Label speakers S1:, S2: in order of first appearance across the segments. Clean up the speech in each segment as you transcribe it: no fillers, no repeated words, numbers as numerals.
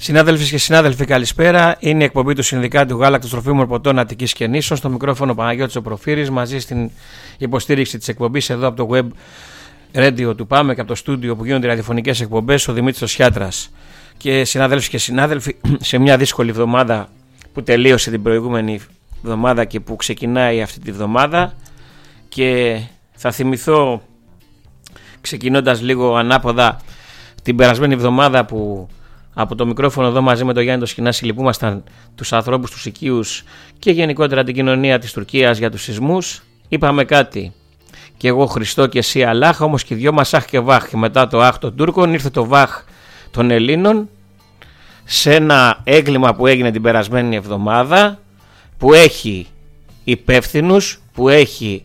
S1: Συνάδελφοι και συνάδελφοι, καλησπέρα. Είναι η εκπομπή του Συνδικάτου Γάλακτος Τροφίμων Ποτών Αττικής και Νήσων. Στο μικρόφωνο Παναγιώτης ο Προφύρης, μαζί στην υποστήριξη της εκπομπής εδώ από το web radio του ΠΑΜΕ και από το στούντιο που γίνονται ραδιοφωνικές εκπομπές, ο Δημήτρης Σιάτρας. Και συνάδελφοι και συνάδελφοι, σε μια δύσκολη εβδομάδα που τελείωσε την προηγούμενη εβδομάδα και που ξεκινάει αυτή τη εβδομάδα, και θα θυμηθώ, ξεκινώντας λίγο ανάποδα, την περασμένη εβδομάδα που από το μικρόφωνο εδώ μαζί με τον Γιάννη τον Σκινάση λυπούμασταν τους ανθρώπους, τους οικείους και γενικότερα την κοινωνία της Τουρκίας για τους σεισμούς. Είπαμε κάτι, και εγώ Χριστό και εσύ Αλλάχ, όμως και οι δυο μας αχ και βάχ. Και μετά το αχ των Τούρκων ήρθε το βάχ των Ελλήνων, σε ένα έγκλημα που έγινε την περασμένη εβδομάδα, που έχει υπεύθυνους, που έχει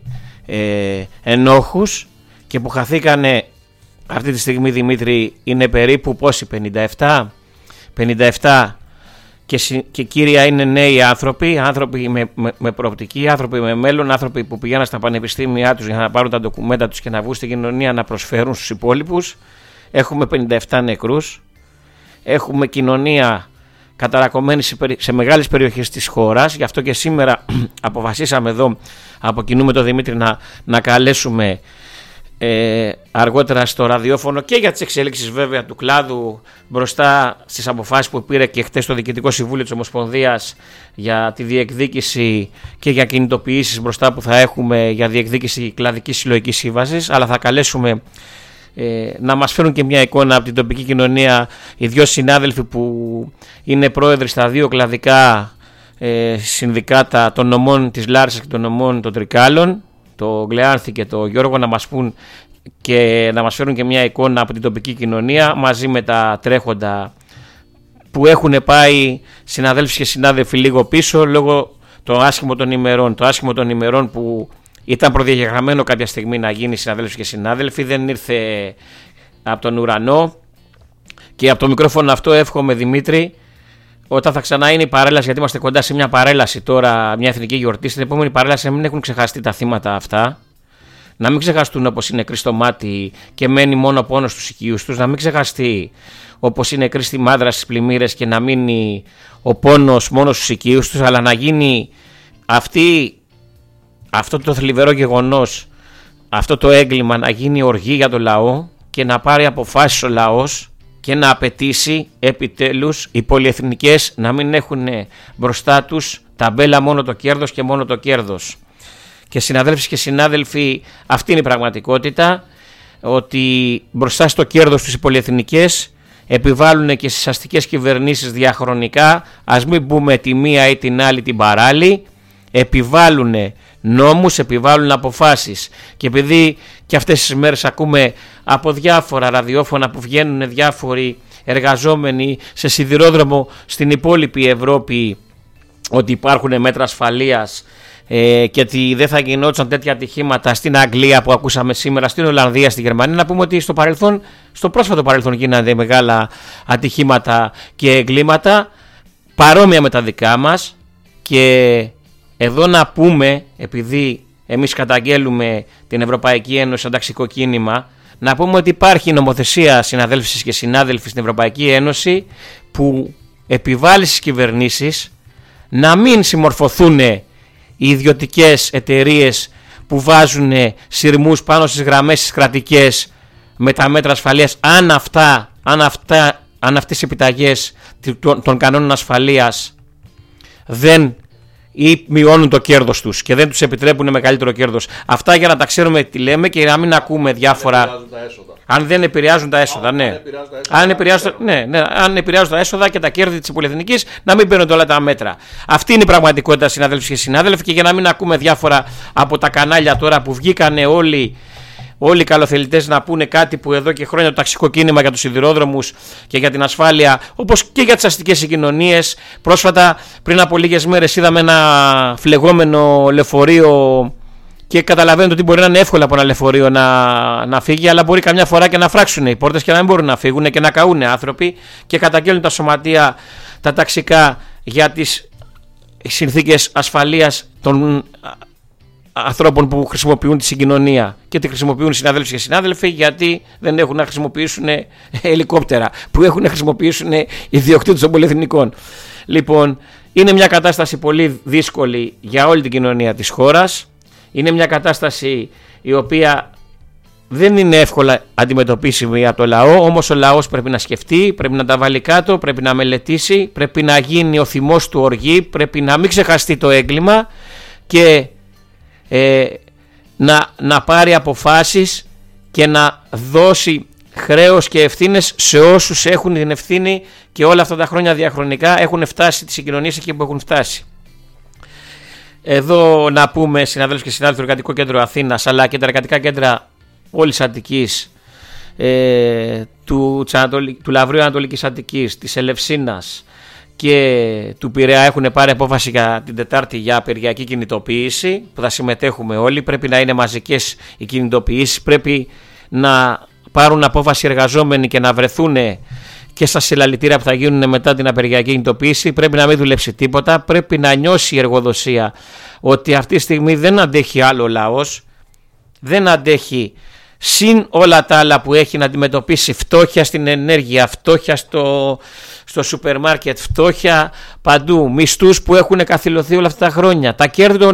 S1: ενόχους και που χαθήκανε αυτή τη στιγμή, Δημήτρη, είναι περίπου πόσοι, 57 και κύρια είναι νέοι άνθρωποι με προοπτική, άνθρωποι με μέλλον, άνθρωποι που πηγαίναν στα πανεπιστήμια τους για να πάρουν τα ντοκουμέντα τους και να βγουν στην κοινωνία να προσφέρουν στους υπόλοιπους. Έχουμε 57 νεκρούς, έχουμε κοινωνία καταρακωμένη σε μεγάλες περιοχές της χώρας. Γι' αυτό και σήμερα αποφασίσαμε εδώ από κοινού με τον Δημήτρη να καλέσουμε αργότερα στο ραδιόφωνο και για τις εξέλιξεις βέβαια του κλάδου μπροστά στις αποφάσεις που πήρε και χτες το Διοικητικό Συμβούλιο της Ομοσπονδίας για τη διεκδίκηση και για κινητοποιήσεις μπροστά που θα έχουμε για διεκδίκηση κλαδικής συλλογικής σύμβασης. Αλλά θα καλέσουμε να μας φέρουν και μια εικόνα από την τοπική κοινωνία οι δύο συνάδελφοι που είναι πρόεδροι στα δύο κλαδικά συνδικάτα των νομών της Λάρισσας και των νομών των Τρικάλων, το Γκλεάνθη και το Γιώργο, να μας πούν και να μας φέρουν και μια εικόνα από την τοπική κοινωνία μαζί με τα τρέχοντα που έχουν πάει συναδέλφοι και συνάδελφοι λίγο πίσω λόγω το άσχημο των ημερών. Το άσχημο των ημερών που ήταν προδιαγεγραμμένο κάποια στιγμή να γίνει, συναδέλφοι και συνάδελφοι, δεν ήρθε από τον ουρανό. Και από το μικρόφωνο αυτό εύχομαι, Δημήτρη, όταν θα ξανά είναι η παρέλαση, γιατί είμαστε κοντά σε μια παρέλαση τώρα, μια εθνική γιορτή, στην επόμενη παρέλαση να μην έχουν ξεχαστεί τα θύματα αυτά, να μην ξεχαστούν όπως είναι νεκροί στο μάτι και μένει μόνο πόνο στους οικείους τους, να μην ξεχαστεί όπως είναι νεκροί στη Μάδρα, στις πλημμύρες και να μείνει ο πόνος μόνο στους οικείους τους, αλλά να γίνει αυτό το θλιβερό γεγονός, αυτό το έγκλημα να γίνει οργή για το λαό και να πάρει αποφάσεις ο λαός και να απαιτήσει επιτέλους οι πολυεθνικές να μην έχουν μπροστά τους ταμπέλα μόνο το κέρδος και μόνο το κέρδος. Και συναδέλφοι και συνάδελφοι, αυτή είναι η πραγματικότητα, ότι μπροστά στο κέρδος τους οι πολυεθνικές επιβάλλουν και στις αστικές κυβερνήσεις διαχρονικά, ας μην πούμε τη μία ή την άλλη την παράλληλη, επιβάλλουν νόμους, επιβάλλουν αποφάσεις. Και επειδή και αυτές τις μέρες ακούμε από διάφορα ραδιόφωνα που βγαίνουν διάφοροι εργαζόμενοι σε σιδηρόδρομο στην υπόλοιπη Ευρώπη ότι υπάρχουν μέτρα ασφαλείας και ότι δεν θα γινόντουσαν τέτοια ατυχήματα στην Αγγλία που ακούσαμε σήμερα, στην Ολλανδία, στη Γερμανία, να πούμε ότι στο πρόσφατο παρελθόν γίνανε μεγάλα ατυχήματα και εγκλήματα παρόμοια με τα δικά μας. Και εδώ να πούμε, επειδή εμείς καταγγέλουμε την Ευρωπαϊκή Ένωση σαν ταξικό κίνημα, να πούμε ότι υπάρχει νομοθεσία, συναδέλφοι και συνάδελφοι, στην Ευρωπαϊκή Ένωση που επιβάλλει στις κυβερνήσεις να μην συμμορφωθούν οι ιδιωτικές εταιρείες που βάζουν σειρμούς πάνω στις γραμμές τις κρατικές με τα μέτρα ασφαλείας, αν αυτές οι επιταγές των κανόνων ασφαλείας δεν ή μειώνουν το κέρδος τους και δεν τους επιτρέπουν μεγαλύτερο κέρδος. Αυτά για να τα ξέρουμε τι λέμε και να μην ακούμε διάφορα. Αν δεν επηρεάζουν τα έσοδα, ναι. Αν επηρεάζουν τα έσοδα και τα κέρδη της πολυεθνικής, να μην παίρνουν όλα τα μέτρα. Αυτή είναι η πραγματικότητα, συναδέλφοι και συνάδελφοι, και για να μην ακούμε διάφορα από τα κανάλια τώρα που βγήκανε όλοι οι καλοθελητές να πούνε κάτι που εδώ και χρόνια το ταξικό κίνημα για τους σιδηρόδρομους και για την ασφάλεια, όπως και για τις αστικές συγκοινωνίες. Πρόσφατα, πριν από λίγες μέρες, είδαμε ένα φλεγόμενο λεωφορείο και καταλαβαίνετε ότι μπορεί να είναι εύκολο από ένα λεωφορείο να φύγει, αλλά μπορεί καμιά φορά και να φράξουν οι πόρτες και να μην μπορούν να φύγουν και να καούν άνθρωποι, και καταγγέλνουν τα σωματεία, τα ταξικά, για τις συνθήκες ασφαλείας των ανθρώπων που χρησιμοποιούν τη συγκοινωνία, και τη χρησιμοποιούν οι συνάδελφοι και συνάδελφοι, γιατί δεν έχουν να χρησιμοποιήσουν ελικόπτερα που έχουν να χρησιμοποιήσουν οι ιδιοκτήτες των πολυεθνικών. Λοιπόν, είναι μια κατάσταση πολύ δύσκολη για όλη την κοινωνία της χώρας. Είναι μια κατάσταση η οποία δεν είναι εύκολα αντιμετωπίσιμη από το λαό, όμως ο λαός πρέπει να σκεφτεί, πρέπει να τα βάλει κάτω, πρέπει να μελετήσει, πρέπει να γίνει ο θυμός του οργή, πρέπει να μην ξεχαστεί το έγκλημα και να πάρει αποφάσεις και να δώσει χρέος και ευθύνες σε όσους έχουν την ευθύνη και όλα αυτά τα χρόνια διαχρονικά έχουν φτάσει τις συγκοινωνίες εκεί που έχουν φτάσει. Εδώ να πούμε, συναδέλφους και συνάδελφοι, το Εργατικό Κέντρο Αθήνας αλλά και τα εργατικά κέντρα όλης Αττικής, του Λαβρίου Ανατολικής Αττικής, της Ελευσίνας και του Πειραιά έχουν πάρει απόφαση για την Τετάρτη για απεργιακή κινητοποίηση που θα συμμετέχουμε όλοι. Πρέπει να είναι μαζικές οι κινητοποιήσεις, πρέπει να πάρουν απόφαση εργαζόμενοι και να βρεθούν και στα συλλαλητήρια που θα γίνουν μετά την απεργιακή κινητοποίηση. Πρέπει να μην δουλέψει τίποτα, πρέπει να νιώσει η εργοδοσία ότι αυτή τη στιγμή δεν αντέχει άλλο ο λαός, δεν αντέχει, συν όλα τα άλλα που έχει να αντιμετωπίσει, φτώχεια στην ενέργεια, φτώχεια στο σούπερ μάρκετ, φτώχεια παντού, μισθούς που έχουν καθυλωθεί όλα αυτά τα χρόνια, τα κέρδη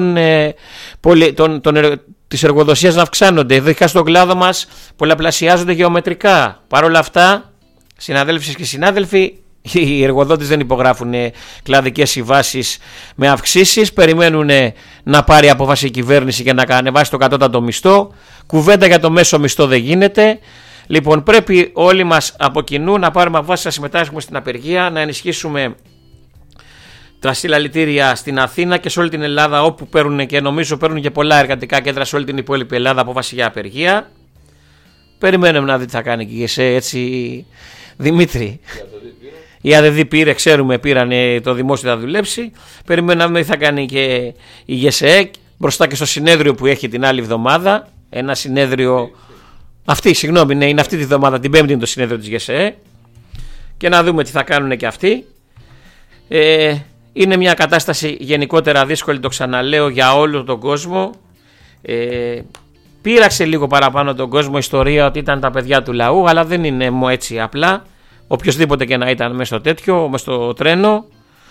S1: της εργοδοσίας να αυξάνονται, ειδικά στον κλάδο μας πολλαπλασιάζονται γεωμετρικά. Παρ' όλα αυτά, συναδέλφοι και συνάδελφοι, οι εργοδότες δεν υπογράφουν κλαδικές συμβάσεις με αυξήσεις, περιμένουν να πάρει απόφαση η κυβέρνηση και να ανεβάσει το κατώτατο μισθό. Κουβέντα για το μέσο μισθό δεν γίνεται. Λοιπόν, πρέπει όλοι μας από κοινού να πάρουμε απόφαση να συμμετάσχουμε στην απεργία, να ενισχύσουμε τα συλλαλητήρια στην Αθήνα και σε όλη την Ελλάδα, όπου παίρνουν, και νομίζω παίρνουν και πολλά εργατικά κέντρα σε όλη την υπόλοιπη Ελλάδα, απόφαση για απεργία. Περιμένουμε να δει τι θα κάνει και η ΓΕΣΕ, έτσι, Δημήτρη. Η ΑΔΔ πήρε, ξέρουμε, πήραν το δημόσιο θα δουλέψει. Περιμένουμε να δούμε τι θα κάνει και η ΓΕΣΕ μπροστά και στο συνέδριο που έχει την άλλη εβδομάδα. Ένα συνέδριο. Είναι αυτή τη εβδομάδα, την Πέμπτη είναι το συνέδριο της ΓΕΣΕ. Και να δούμε τι θα κάνουν και αυτοί. Είναι μια κατάσταση γενικότερα δύσκολη, το ξαναλέω, για όλο τον κόσμο. Πείραξε λίγο παραπάνω τον κόσμο η ιστορία ότι ήταν τα παιδιά του λαού, αλλά δεν είναι έτσι απλά. Οποιοςδήποτε και να ήταν μέσα στο τρένο,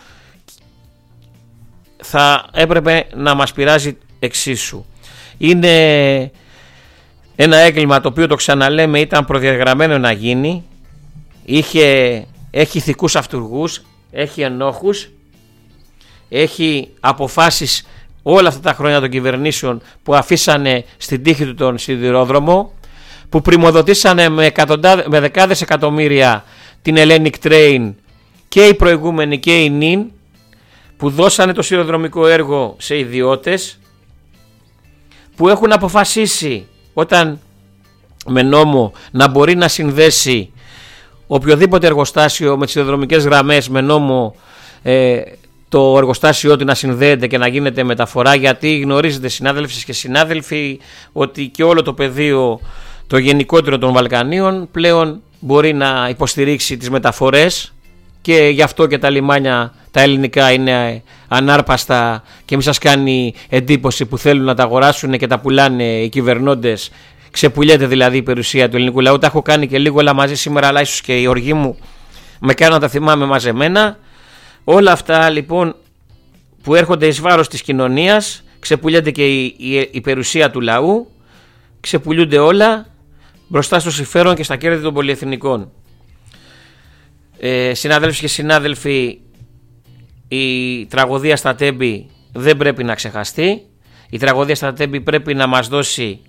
S1: θα έπρεπε να μας πειράζει εξίσου. Είναι ένα έγκλημα το οποίο, το ξαναλέμε, ήταν προδιαγραμμένο να γίνει. Έχει ηθικούς αυτούργους, έχει ενόχους, έχει αποφάσεις όλα αυτά τα χρόνια των κυβερνήσεων που αφήσανε στην τύχη του τον σιδηρόδρομο, που πρημοδοτήσανε με δεκάδες εκατομμύρια την Hellenic Train και οι προηγούμενοι και οι νυν, που δώσανε το σιδηροδρομικό έργο σε ιδιώτες, που έχουν αποφασίσει όταν με νόμο να μπορεί να συνδέσει οποιοδήποτε εργοστάσιο με τις σιδηροδρομικές γραμμές, με νόμο το εργοστάσιο του να συνδέεται και να γίνεται μεταφορά, γιατί γνωρίζετε, συνάδελφοι και συνάδελφοι, ότι και όλο το πεδίο το γενικότερο των Βαλκανίων πλέον μπορεί να υποστηρίξει τις μεταφορές, και γι' αυτό και τα λιμάνια τα ελληνικά είναι ανάρπαστα και μην σας κάνει εντύπωση που θέλουν να τα αγοράσουν και τα πουλάνε οι κυβερνώντες. Ξεπουλιέται δηλαδή η περιουσία του ελληνικού λαού. Τα έχω κάνει και λίγο όλα μαζί σήμερα, αλλά ίσως και η οργή μου με κάνει να τα θυμάμαι μαζεμένα. Όλα αυτά λοιπόν που έρχονται εις βάρος της κοινωνίας, ξεπουλιέται και η περιουσία του λαού, ξεπουλιούνται όλα μπροστά στο συμφέρον και στα κέρδη των πολυεθνικών. Συναδέλφοι και συνάδελφοι, η τραγωδία στα Τέμπη δεν πρέπει να ξεχαστεί. Η τραγωδία στα Τέμπη πρέπει να μας δώσει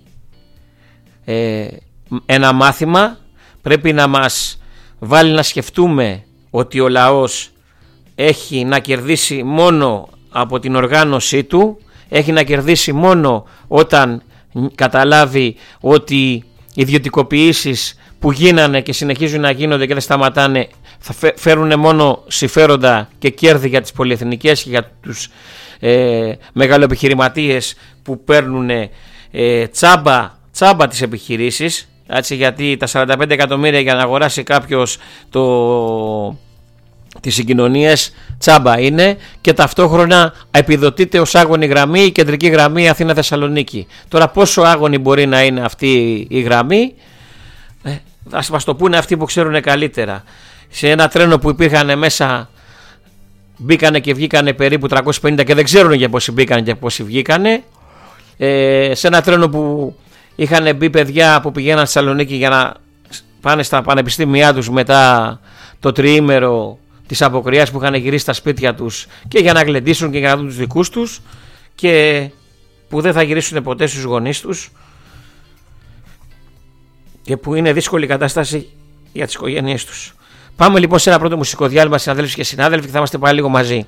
S1: ένα μάθημα, πρέπει να μας βάλει να σκεφτούμε ότι ο λαός έχει να κερδίσει μόνο από την οργάνωσή του, έχει να κερδίσει μόνο όταν καταλάβει ότι οι ιδιωτικοποιήσεις που γίνανε και συνεχίζουν να γίνονται και δεν σταματάνε θα φέρουν μόνο συμφέροντα και κέρδη για τις πολυεθνικές και για τους μεγαλοεπιχειρηματίες που παίρνουν τσάμπα τις επιχειρήσεις, έτσι, γιατί τα 45 εκατομμύρια για να αγοράσει κάποιος τις συγκοινωνίες τσάμπα είναι και ταυτόχρονα επιδοτείται ως άγωνη γραμμή η κεντρική γραμμή Αθήνα-Θεσσαλονίκη. Τώρα πόσο άγωνη μπορεί να είναι αυτή η γραμμή, θα μας το πούνε αυτοί που ξέρουν καλύτερα. Σε ένα τρένο που υπήρχαν μέσα, μπήκανε και βγήκανε περίπου 350 και δεν ξέρουν για πόσοι μπήκανε και πόσοι βγήκανε. Σε ένα τρένο που είχαν μπει παιδιά που πηγαίναν στη Θεσσαλονίκη για να πάνε στα πανεπιστήμια τους μετά το τριήμερο της αποκριάς που είχαν γυρίσει στα σπίτια τους και για να γλεντήσουν και για να δουν τους δικούς τους και που δεν θα γυρίσουν ποτέ στους γονείς τους και που είναι δύσκολη κατάσταση για τις οικογένειές τους. Πάμε λοιπόν σε ένα πρώτο μουσικό διάλειμμα, συναδέλφοι και συνάδελφοι, και θα είμαστε πάλι λίγο μαζί.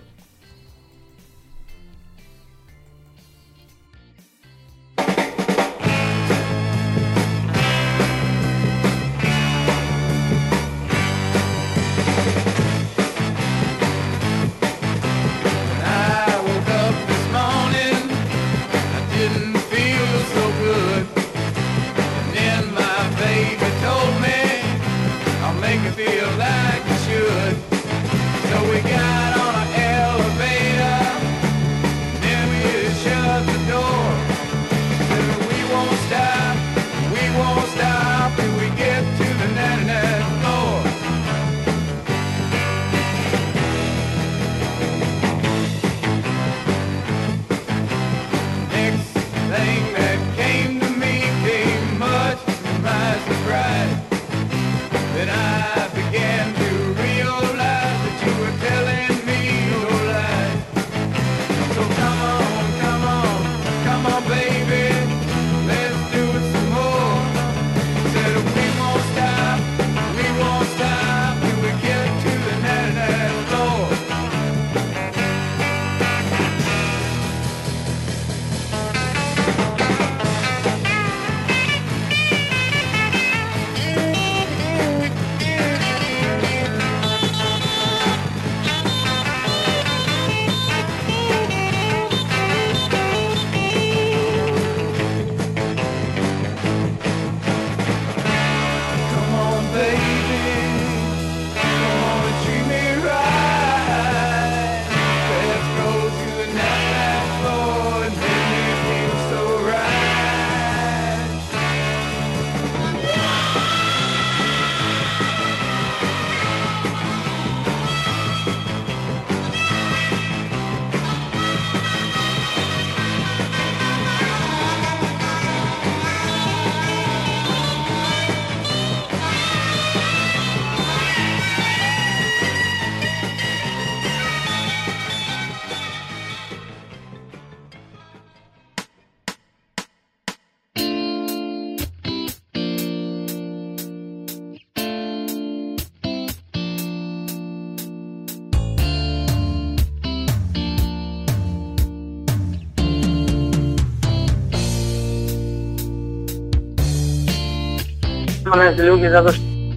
S2: Λίγο και θα δώσω.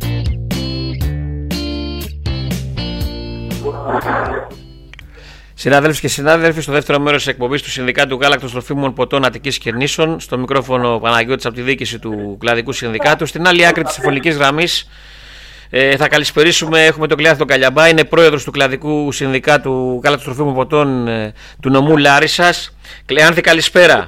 S1: Συνάδελφοι και συνάδελφοι, στο δεύτερο μέρος της εκπομπής του Συνδικάτου Γάλακτος Τροφίμων Ποτών Αττικής Κερνήσων, στο μικρόφωνο Παναγιώτης από τη διοίκηση του Κλαδικού Συνδικάτου. Στην άλλη άκρη της τηλεφωνικής γραμμής θα καλησπερίσουμε, έχουμε τον Κλεάνθη τον Καλιαμπά, είναι πρόεδρος του Κλαδικού Συνδικάτου Γάλακτος Τροφίμων Ποτών του νομού Λάρισσας. Κλεάνθη, καλησπέρα.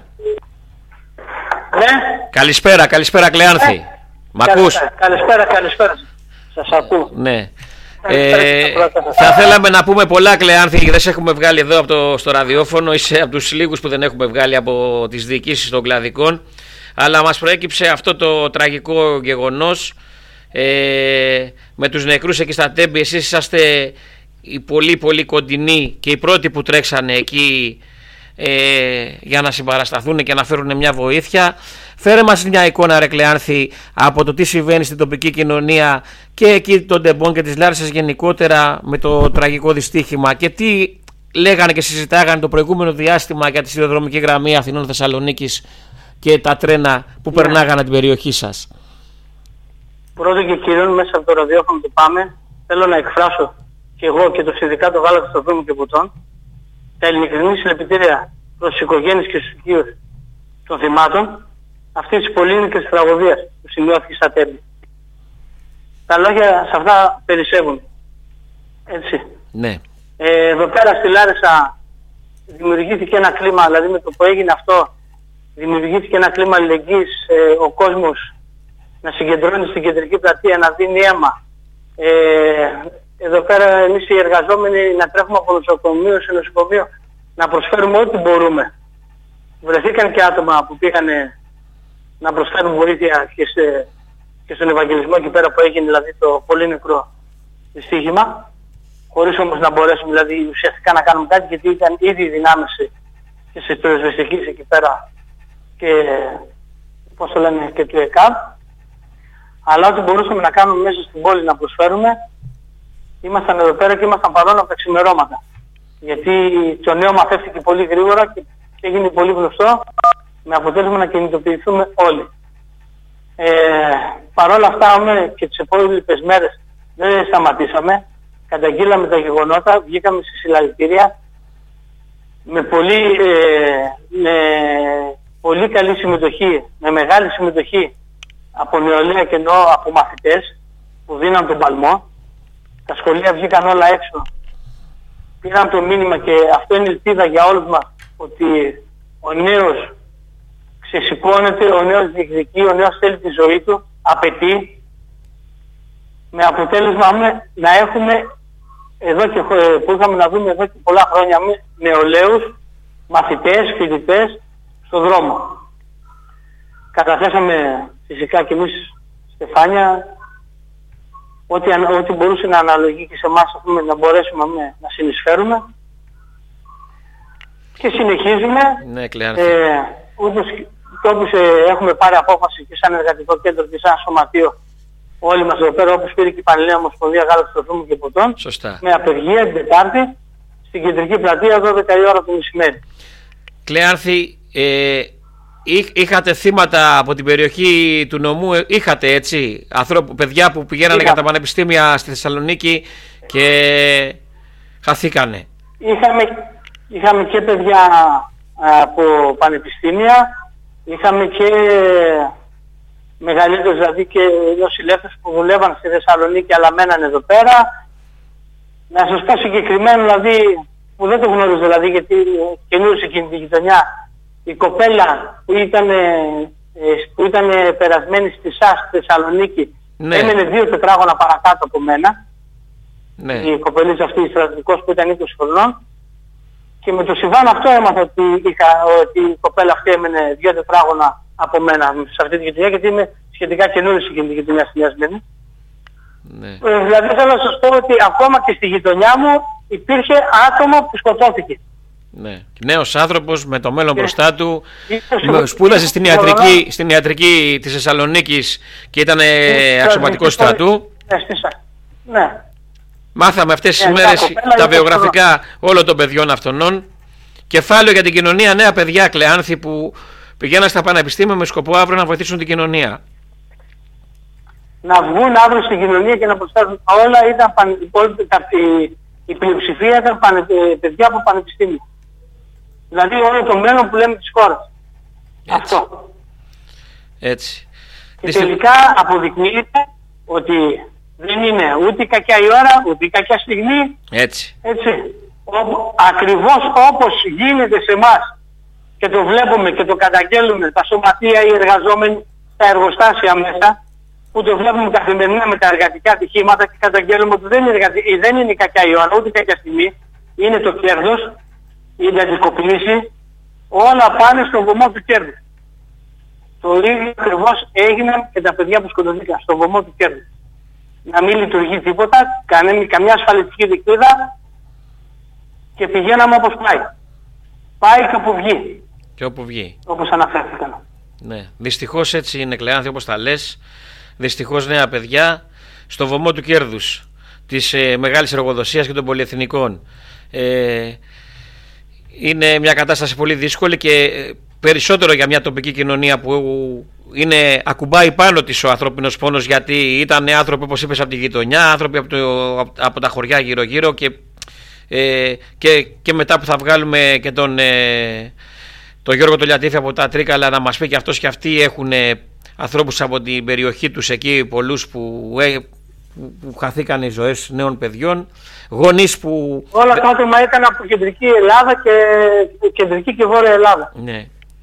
S2: Ναι.
S1: Καλησπέρα Κλεάνθη. Μ' ακούς?
S2: Καλησπέρα. Σας ακούω.
S1: Ναι. Θα θέλαμε να πούμε πολλά, Κλεάνθη, δεν σε έχουμε βγάλει εδώ στο ραδιόφωνο, είσαι από τους λίγους που δεν έχουμε βγάλει από τις διοικήσεις των κλαδικών, αλλά μας προέκυψε αυτό το τραγικό γεγονός με τους νεκρούς εκεί στα Τέμπη. Εσείς είσαστε οι πολύ κοντινοί και οι πρώτοι που τρέξανε εκεί για να συμπαρασταθούν και να φέρουν μια βοήθεια. Φέρε μας μια εικόνα, ρε Κλεάνθη, από το τι συμβαίνει στην τοπική κοινωνία και εκεί των Τεμπών και της Λάρισσας γενικότερα με το τραγικό δυστύχημα και τι λέγανε και συζητάγανε το προηγούμενο διάστημα για τη σιδηροδρομική γραμμή Αθηνών-Θεσσαλονίκης και τα τρένα που περνάγανε την περιοχή σας.
S2: Πρώτον και κύριον, μέσα από το ραδιόφωνο του Πάμε, θέλω να εκφράσω και εγώ και το Συνδικάτο Γάλακτος Τροφίμων και Ποτών τα ειλικρινή συλληπιτήρια προς τις οικογένειες και στους οικείους των θυμάτων αυτής της πολύνικης τραγωδίας που σημειώθηκε στα Τέμπη. Τα λόγια σε αυτά περισσεύουν. Έτσι.
S1: Ναι.
S2: Εδώ πέρα στη Λάρισα δημιουργήθηκε ένα κλίμα, δηλαδή με το που έγινε αυτό, δημιουργήθηκε ένα κλίμα αλληλεγγύης, ο κόσμος να συγκεντρώνει στην κεντρική πλατεία, να δίνει αίμα. Εδώ πέρα εμείς οι εργαζόμενοι να τρέχουμε από νοσοκομείο σε νοσοκομείο, να προσφέρουμε ό,τι μπορούμε. Βρεθήκαν και άτομα που πήγανε να προσφέρουν βοήθεια και στον Ευαγγελισμό εκεί πέρα που έγινε δηλαδή το πολύ νεκρό δυστύχημα, χωρίς όμως να μπορέσουμε δηλαδή ουσιαστικά να κάνουμε κάτι, γιατί ήταν ήδη οι δυνάμεις και στις πυροσβεστικής εκεί πέρα και πώς το λένε και του ΕΚΑΒ. Αλλά ό,τι μπορούσαμε να κάνουμε μέσα στην πόλη να προσφέρουμε, ήμασταν εδώ πέρα και ήμασταν παρόν από τα ξημερώματα. Γιατί το νέο μαθεύτηκε πολύ γρήγορα και έγινε πολύ γνωστό, με αποτέλεσμα να κινητοποιηθούμε όλοι. Παρ' όλα αυτά και τις επόμενες μέρες δεν σταματήσαμε, καταγγείλαμε τα γεγονότα, βγήκαμε στη συλλαλητήρια με πολύ καλή συμμετοχή, με μεγάλη συμμετοχή από νεολαία και εννοώ από μαθητές που δίναν τον παλμό. Τα σχολεία βγήκαν όλα έξω, πήραν το μήνυμα και αυτό είναι ελπίδα για όλους μας, ότι ο νέος ξεσηκώνεται, ο νέος διεκδικεί, ο νέος θέλει τη ζωή του, απαιτεί, με αποτέλεσμα να έχουμε εδώ και που είχαμε να δούμε εδώ και πολλά χρόνια νεολαίους, μαθητές, φοιτητές στον δρόμο. Καταθέσαμε φυσικά και εμείς στεφάνια, ό,τι μπορούσε να αναλογεί και σε εμάς να μπορέσουμε να συνεισφέρουμε. Και συνεχίζουμε.
S1: Ναι,
S2: όπως έχουμε πάρει απόφαση και σαν εργατικό κέντρο και σαν σωματείο όλοι μας εδώ πέρα, όπως πήρε και η Πανελλήνια Ομοσπονδία Γάλακτος Τροφίμων και Ποτών,
S1: σωστά,
S2: με απεργία την Τετάρτη στην κεντρική πλατεία 12 η ώρα το μεσημέρι.
S1: Κλέαρθη, είχατε θύματα από την περιοχή του νομού, είχατε έτσι, παιδιά που πηγαίνανε για τα πανεπιστήμια στη Θεσσαλονίκη και χαθήκανε?
S2: Είχαμε και παιδιά από πανεπιστήμια, είχαμε και μεγαλύτερους δηλαδή και νοσηλεύτες που δουλεύαν στη Θεσσαλονίκη αλλά μέναν εδώ πέρα. Να σας πω συγκεκριμένο δηλαδή που δεν το γνωρίζω δηλαδή, γιατί καινούργισε εκείνη τη γειτονιά, η κοπέλα που ήταν περασμένη στη ΣΑΣ στη Θεσσαλονίκη, ναι, έμενε 2 τετράγωνα παρακάτω από μένα. Ναι. Η κοπελίτσα αυτή η στρατηγικός που ήταν 20 χρονών. Και με το συμβάν αυτό έμαθα ότι η κοπέλα αυτή έμενε 2 τετράγωνα από μένα σε αυτή τη γειτονιά, γιατί είμαι σχετικά καινούργιος σε εκείνη τη γειτονιά στη Νέα Σμύρνη. Ναι. Δηλαδή θέλω να σας πω ότι ακόμα και στη γειτονιά μου υπήρχε άτομο που σκοτώθηκε.
S1: Ναι. Νέος άνθρωπος με το μέλλον μπροστά του, σπούδασε στην ιατρική της Θεσσαλονίκης και ήταν αξιωματικός στρατού.
S2: Ναι.
S1: Μάθαμε αυτές τις μέρες τα βιογραφικά όλων των παιδιών αυτών. Κεφάλαιο για την κοινωνία, νέα παιδιά, Κλεάνθη, που πηγαίναν στα πανεπιστήμια με σκοπό αύριο να βοηθήσουν την κοινωνία.
S2: Να βγουν αύριο στην κοινωνία και να προσφέρουν. Όλα ήταν η πλειοψηφία ήταν παιδιά από πανεπιστήμια. Δηλαδή όλο το μέλλον που λέμε της χώρας. Αυτό.
S1: Έτσι.
S2: Και τελικά αποδεικνύεται ότι δεν είναι ούτε η κακιά η ώρα, ούτε η κακιά στιγμή.
S1: Έτσι.
S2: Ακριβώς όπως γίνεται σε εμάς και το βλέπουμε και το καταγγέλουμε τα σωματεία, οι εργαζόμενοι, τα εργοστάσια μέσα, που το βλέπουμε καθημερινά με τα εργατικά ατυχήματα και καταγγέλουμε ότι δεν είναι η κακιά η ώρα, ούτε η κακιά στιγμή, είναι το κέρδος, η εντατικοποίηση, όλα πάνε στον βωμό του κέρδους. Το ίδιο ακριβώς έγιναν και τα παιδιά που σκοτωθήκαν, στον βωμό του κέρδους. Να μην λειτουργεί τίποτα, καμιά ασφαλιστική δικτύδα και πηγαίναμε όπως πάει. Πάει και όπου βγει.
S1: Και όπου βγει.
S2: Όπως αναφέρθηκαν.
S1: Ναι. Δυστυχώς έτσι είναι, Κλεάνθη, όπως τα λες. Δυστυχώς νέα παιδιά στο βωμό του κέρδους της μεγάλης εργοδοσίας και των πολυεθνικών. Είναι μια κατάσταση πολύ δύσκολη και περισσότερο για μια τοπική κοινωνία που ακουμπάει πάνω της ο ανθρώπινος πόνος, γιατί ήταν άνθρωποι, όπως είπες, από τη γειτονιά, άνθρωποι από τα χωριά γύρω-γύρω και μετά που θα βγάλουμε και τον Γιώργο τον Λιατήφη από τα Τρίκαλα να μας πει και αυτός και αυτοί έχουν ανθρώπους από την περιοχή τους εκεί, πολλούς που που χαθήκαν οι ζωές νέων παιδιών, γονείς που...
S2: Όλα τα άτομα ήταν από κεντρική Ελλάδα και κεντρική και βόρεια Ελλάδα.
S1: Ναι.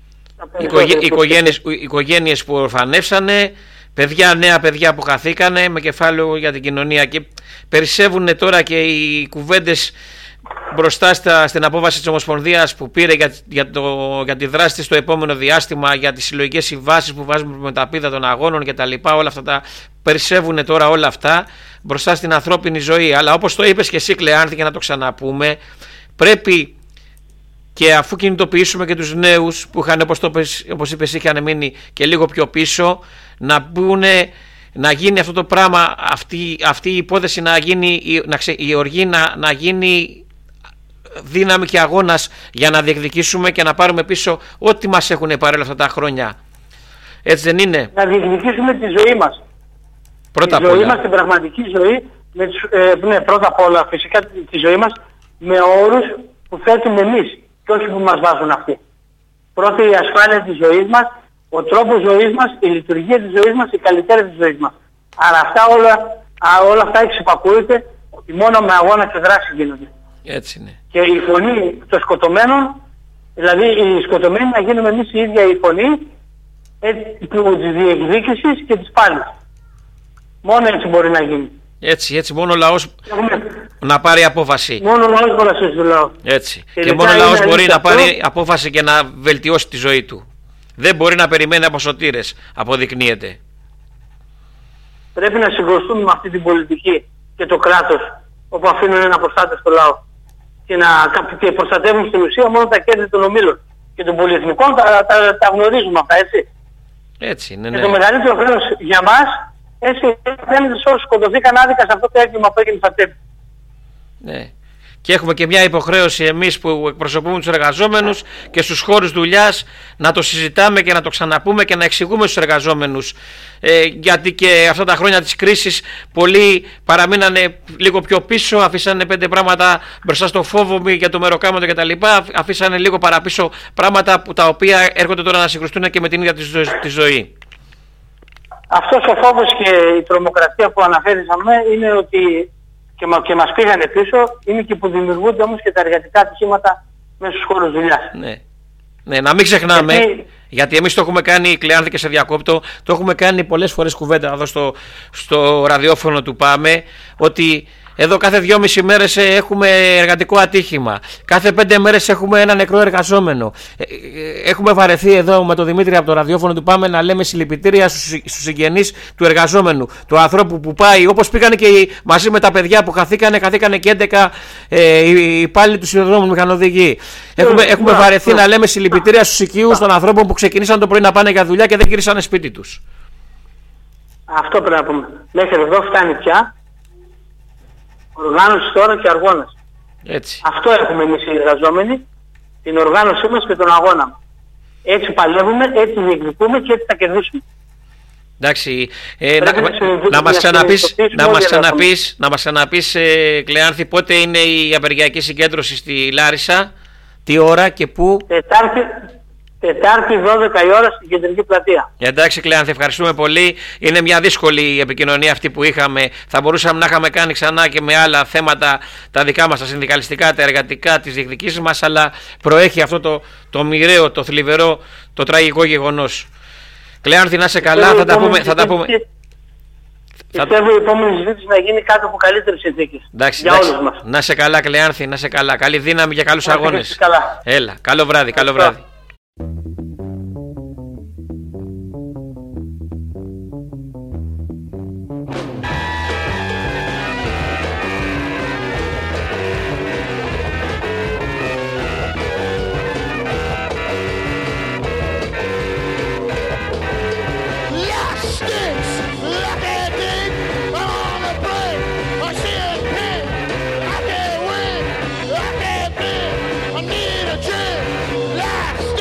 S1: Οικογένειες που ορφανεύσανε, νέα παιδιά που χαθήκανε με κεφάλαιο για την κοινωνία, και περισσεύουν τώρα και οι κουβέντες μπροστά στην απόφαση της Ομοσπονδίας που πήρε για τη δράση της στο επόμενο διάστημα, για τις συλλογικές συμβάσεις που βάζουμε με τα πίδα των αγώνων και τα λοιπά. Όλα αυτά περισσεύουν τώρα όλα αυτά μπροστά στην ανθρώπινη ζωή. Αλλά όπως το είπες και εσύ, Κλεάνθη, και να το ξαναπούμε, πρέπει, και αφού κινητοποιήσουμε και τους νέους που είχαν, όπως είπες, είχαν μείνει και λίγο πιο πίσω, να γίνει αυτό το πράγμα, αυτή η υπόθεση να γίνει, η οργή να γίνει δύναμη και αγώνας για να διεκδικήσουμε και να πάρουμε πίσω ό,τι μας έχουν πάρει όλα αυτά τα χρόνια. Έτσι δεν είναι?
S2: Να διεκδικήσουμε τη ζωή μας.
S1: Πρώτα
S2: τη ζωή μας, την πραγματική ζωή, ναι, πρώτα απ' όλα φυσικά τη ζωή μας με όρους που θέτουμε εμείς και όχι που μας βάζουν αυτοί. Πρώτα η ασφάλεια της ζωής μας, ο τρόπος ζωής μας, η λειτουργία της ζωής μας, η καλλιτέρα της ζωής μας. Αλλά όλα αυτά εξυπακούεται ότι μόνο με αγώνα και δράση γίνονται.
S1: Έτσι είναι.
S2: Και η φωνή των σκοτωμένων, δηλαδή οι σκοτωμένοι, να γίνουμε εμείς η ίδια η φωνή της διεκδίκησης και της πάλης. Μόνο έτσι μπορεί να γίνει.
S1: Έτσι, μόνο ο λαός να πάρει απόφαση.
S2: Μόνο ο λαός μπορεί να σώσει το λαό.
S1: Έτσι. Και μόνο ο λαός μπορεί να πάρει απόφαση και να βελτιώσει τη ζωή του. Δεν μπορεί να περιμένει από σωτήρες, αποδεικνύεται.
S2: Πρέπει να συγκρουστούμε με αυτή την πολιτική και το κράτος, όπου αφήνουν ένα προστάτευτο λαό. Και προστατεύουν στην ουσία μόνο τα κέρδη των ομίλων. Και των πολυεθνικών τα γνωρίζουμε αυτά, έτσι.
S1: Έτσι είναι, ναι.
S2: Και το μεγαλύτερο χρέος για μας, έτσι, φαίνεται σε όσους σκοτωθήκαν άδικα σε αυτό το έγκλημα που έγινε στα ΤΕΠ.
S1: Ναι. Και έχουμε και μια υποχρέωση εμείς που εκπροσωπούμε τους εργαζόμενους και στους χώρους δουλειάς να το συζητάμε και να το ξαναπούμε και να εξηγούμε στους εργαζόμενους. Γιατί και αυτά τα χρόνια της κρίσης πολλοί παραμείνανε λίγο πιο πίσω, αφήσανε 5 πράγματα μπροστά στο φόβο για το μεροκάματο κτλ. Αφήσανε λίγο παραπίσω πράγματα τα οποία έρχονται τώρα να συγκρουστούν και με την ίδια τη ζωή.
S2: Αυτός ο φόβος και η τρομοκρατία που αναφέρησαμε είναι ότι και μας πήγανε πίσω, είναι και που δημιουργούνται όμως και τα εργατικά ατυχήματα μέσα στους χώρους δουλειάς.
S1: Ναι, να μην ξεχνάμε, γιατί εμείς το έχουμε κάνει, Κλεάνθη, και σε διακόπτω, το έχουμε κάνει πολλές φορές κουβέντα εδώ στο ραδιόφωνο του ΠΑΜΕ, ότι εδώ κάθε 2,5 μέρες έχουμε εργατικό ατύχημα. Κάθε 5 μέρες έχουμε ένα νεκρό εργαζόμενο. Έχουμε βαρεθεί εδώ με τον Δημήτρη από το ραδιόφωνο του ΠΑΜΕ να λέμε συλληπιτήρια στους συγγενείς του εργαζόμενου, του ανθρώπου που πάει, όπως πήγανε και μαζί με τα παιδιά που χαθήκανε και 11 οι υπάλληλοι του σιδηροδρόμου μηχανοδηγοί. Έχουμε βαρεθεί να λέμε συλληπιτήρια στους οικείους των ανθρώπων που ξεκινήσαν το πρωί να πάνε για δουλειά και δεν γυρίσανε σπίτι τους.
S2: Αυτό πρέπει να πούμε. Μέχρι εδώ φτάνει πια. Οργάνωση τώρα και αγώνας.
S1: Έτσι.
S2: Αυτό έχουμε εμείς οι εργαζόμενοι, την οργάνωσή μας και τον αγώνα. Έτσι παλεύουμε, έτσι διεκδικούμε και έτσι θα κερδίσουμε.
S1: Εντάξει, να μας ξαναπείς, Κλεάνθη, πότε είναι η απεργιακή συγκέντρωση στη Λάρισα, τι ώρα και πού?
S2: Τετάρτη 12 η ώρα στην κεντρική πλατεία.
S1: Εντάξει, Κλεάνθη, ευχαριστούμε πολύ. Είναι μια δύσκολη επικοινωνία αυτή που είχαμε. Θα μπορούσαμε να είχαμε κάνει ξανά και με άλλα θέματα τα δικά μας, τα συνδικαλιστικά, τα εργατικά, τις διεκδικήσεις μας, αλλά προέχει αυτό το μοιραίο, το θλιβερό, το τραγικό γεγονός. Κλεάνθη, να είσαι καλά, θα τα πούμε.
S2: Πιστεύω η επόμενη συζήτηση να γίνει κάτω από καλύτερες συνθήκες.
S1: Εντάξει,
S2: όλους μας.
S1: Να είσαι καλά, Κλεάνθη, να είσαι καλά. Καλή δύναμη για καλούς αγώνες. Έλα, καλό βράδυ, καλό βράδυ.
S3: I need a drink, last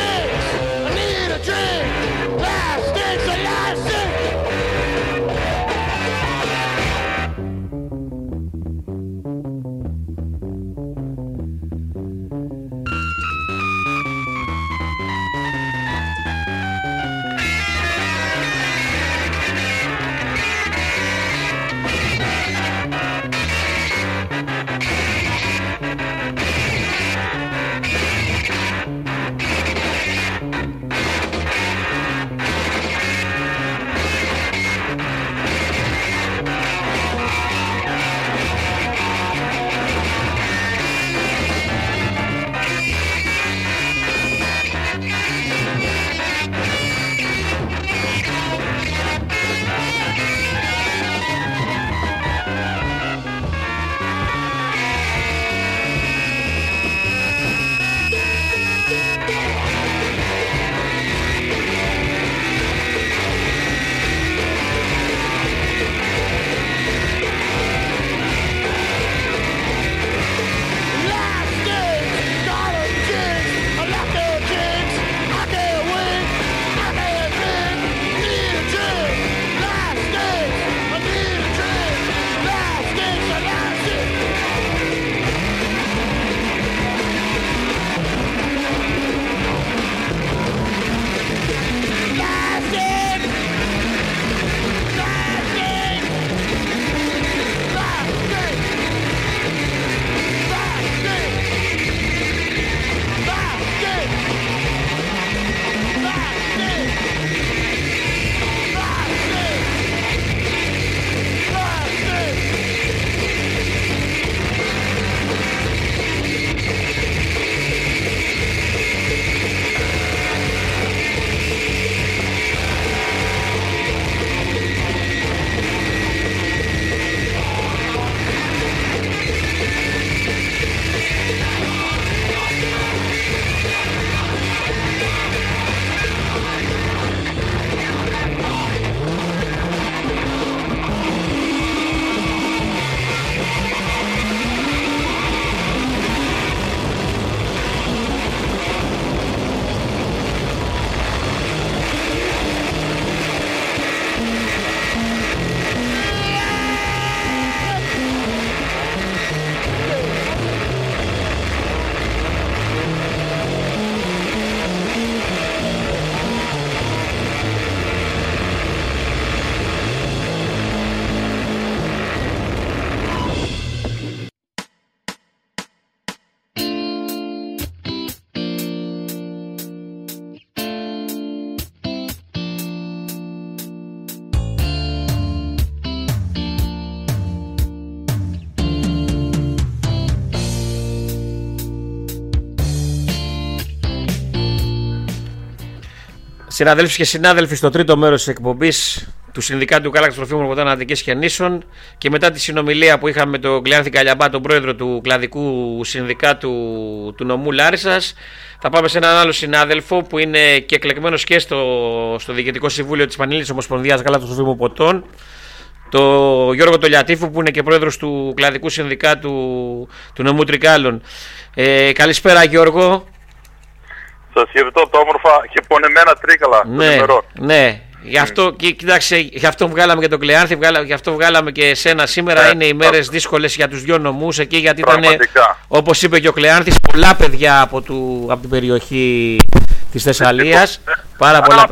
S1: Συναδέλφοι και συνάδελφοι, στο τρίτο μέρος της εκπομπής του Συνδικάτου Γάλακτος Τροφίμων Ποτών Αττικής και Νήσων και μετά τη συνομιλία που είχαμε με τον Κλεάνθη Καλιαμπά, τον πρόεδρο του Κλαδικού Συνδικάτου του νομού Λάρισσας, θα πάμε σε έναν άλλο συνάδελφο που είναι και εκλεγμένος και στο Διοικητικό Συμβούλιο της Πανελλήνιας Ομοσπονδίας Γάλακτος Τροφίμων Ποτών, το Γιώργο Τολιατήφου, που είναι και πρόεδρος του Κλαδικού Συνδικάτου του νομού Τρικάλων. Καλησπέρα, Γιώργο.
S3: Σας χαιρετώ από τα όμορφα και πονεμένα Τρίκαλα των ημερών.
S1: Ναι. Γι' αυτό, κοίταξε, γι' αυτό βγάλαμε και τον Κλεάνθη, γι' αυτό βγάλαμε και εσένα σήμερα. Είναι ημέρες δύσκολες για τους δυο νομούς εκεί, γιατί ήταν, όπως είπε και ο Κλεάνθης, πολλά παιδιά από την περιοχή της Θεσσαλίας. Πάρα πολλά.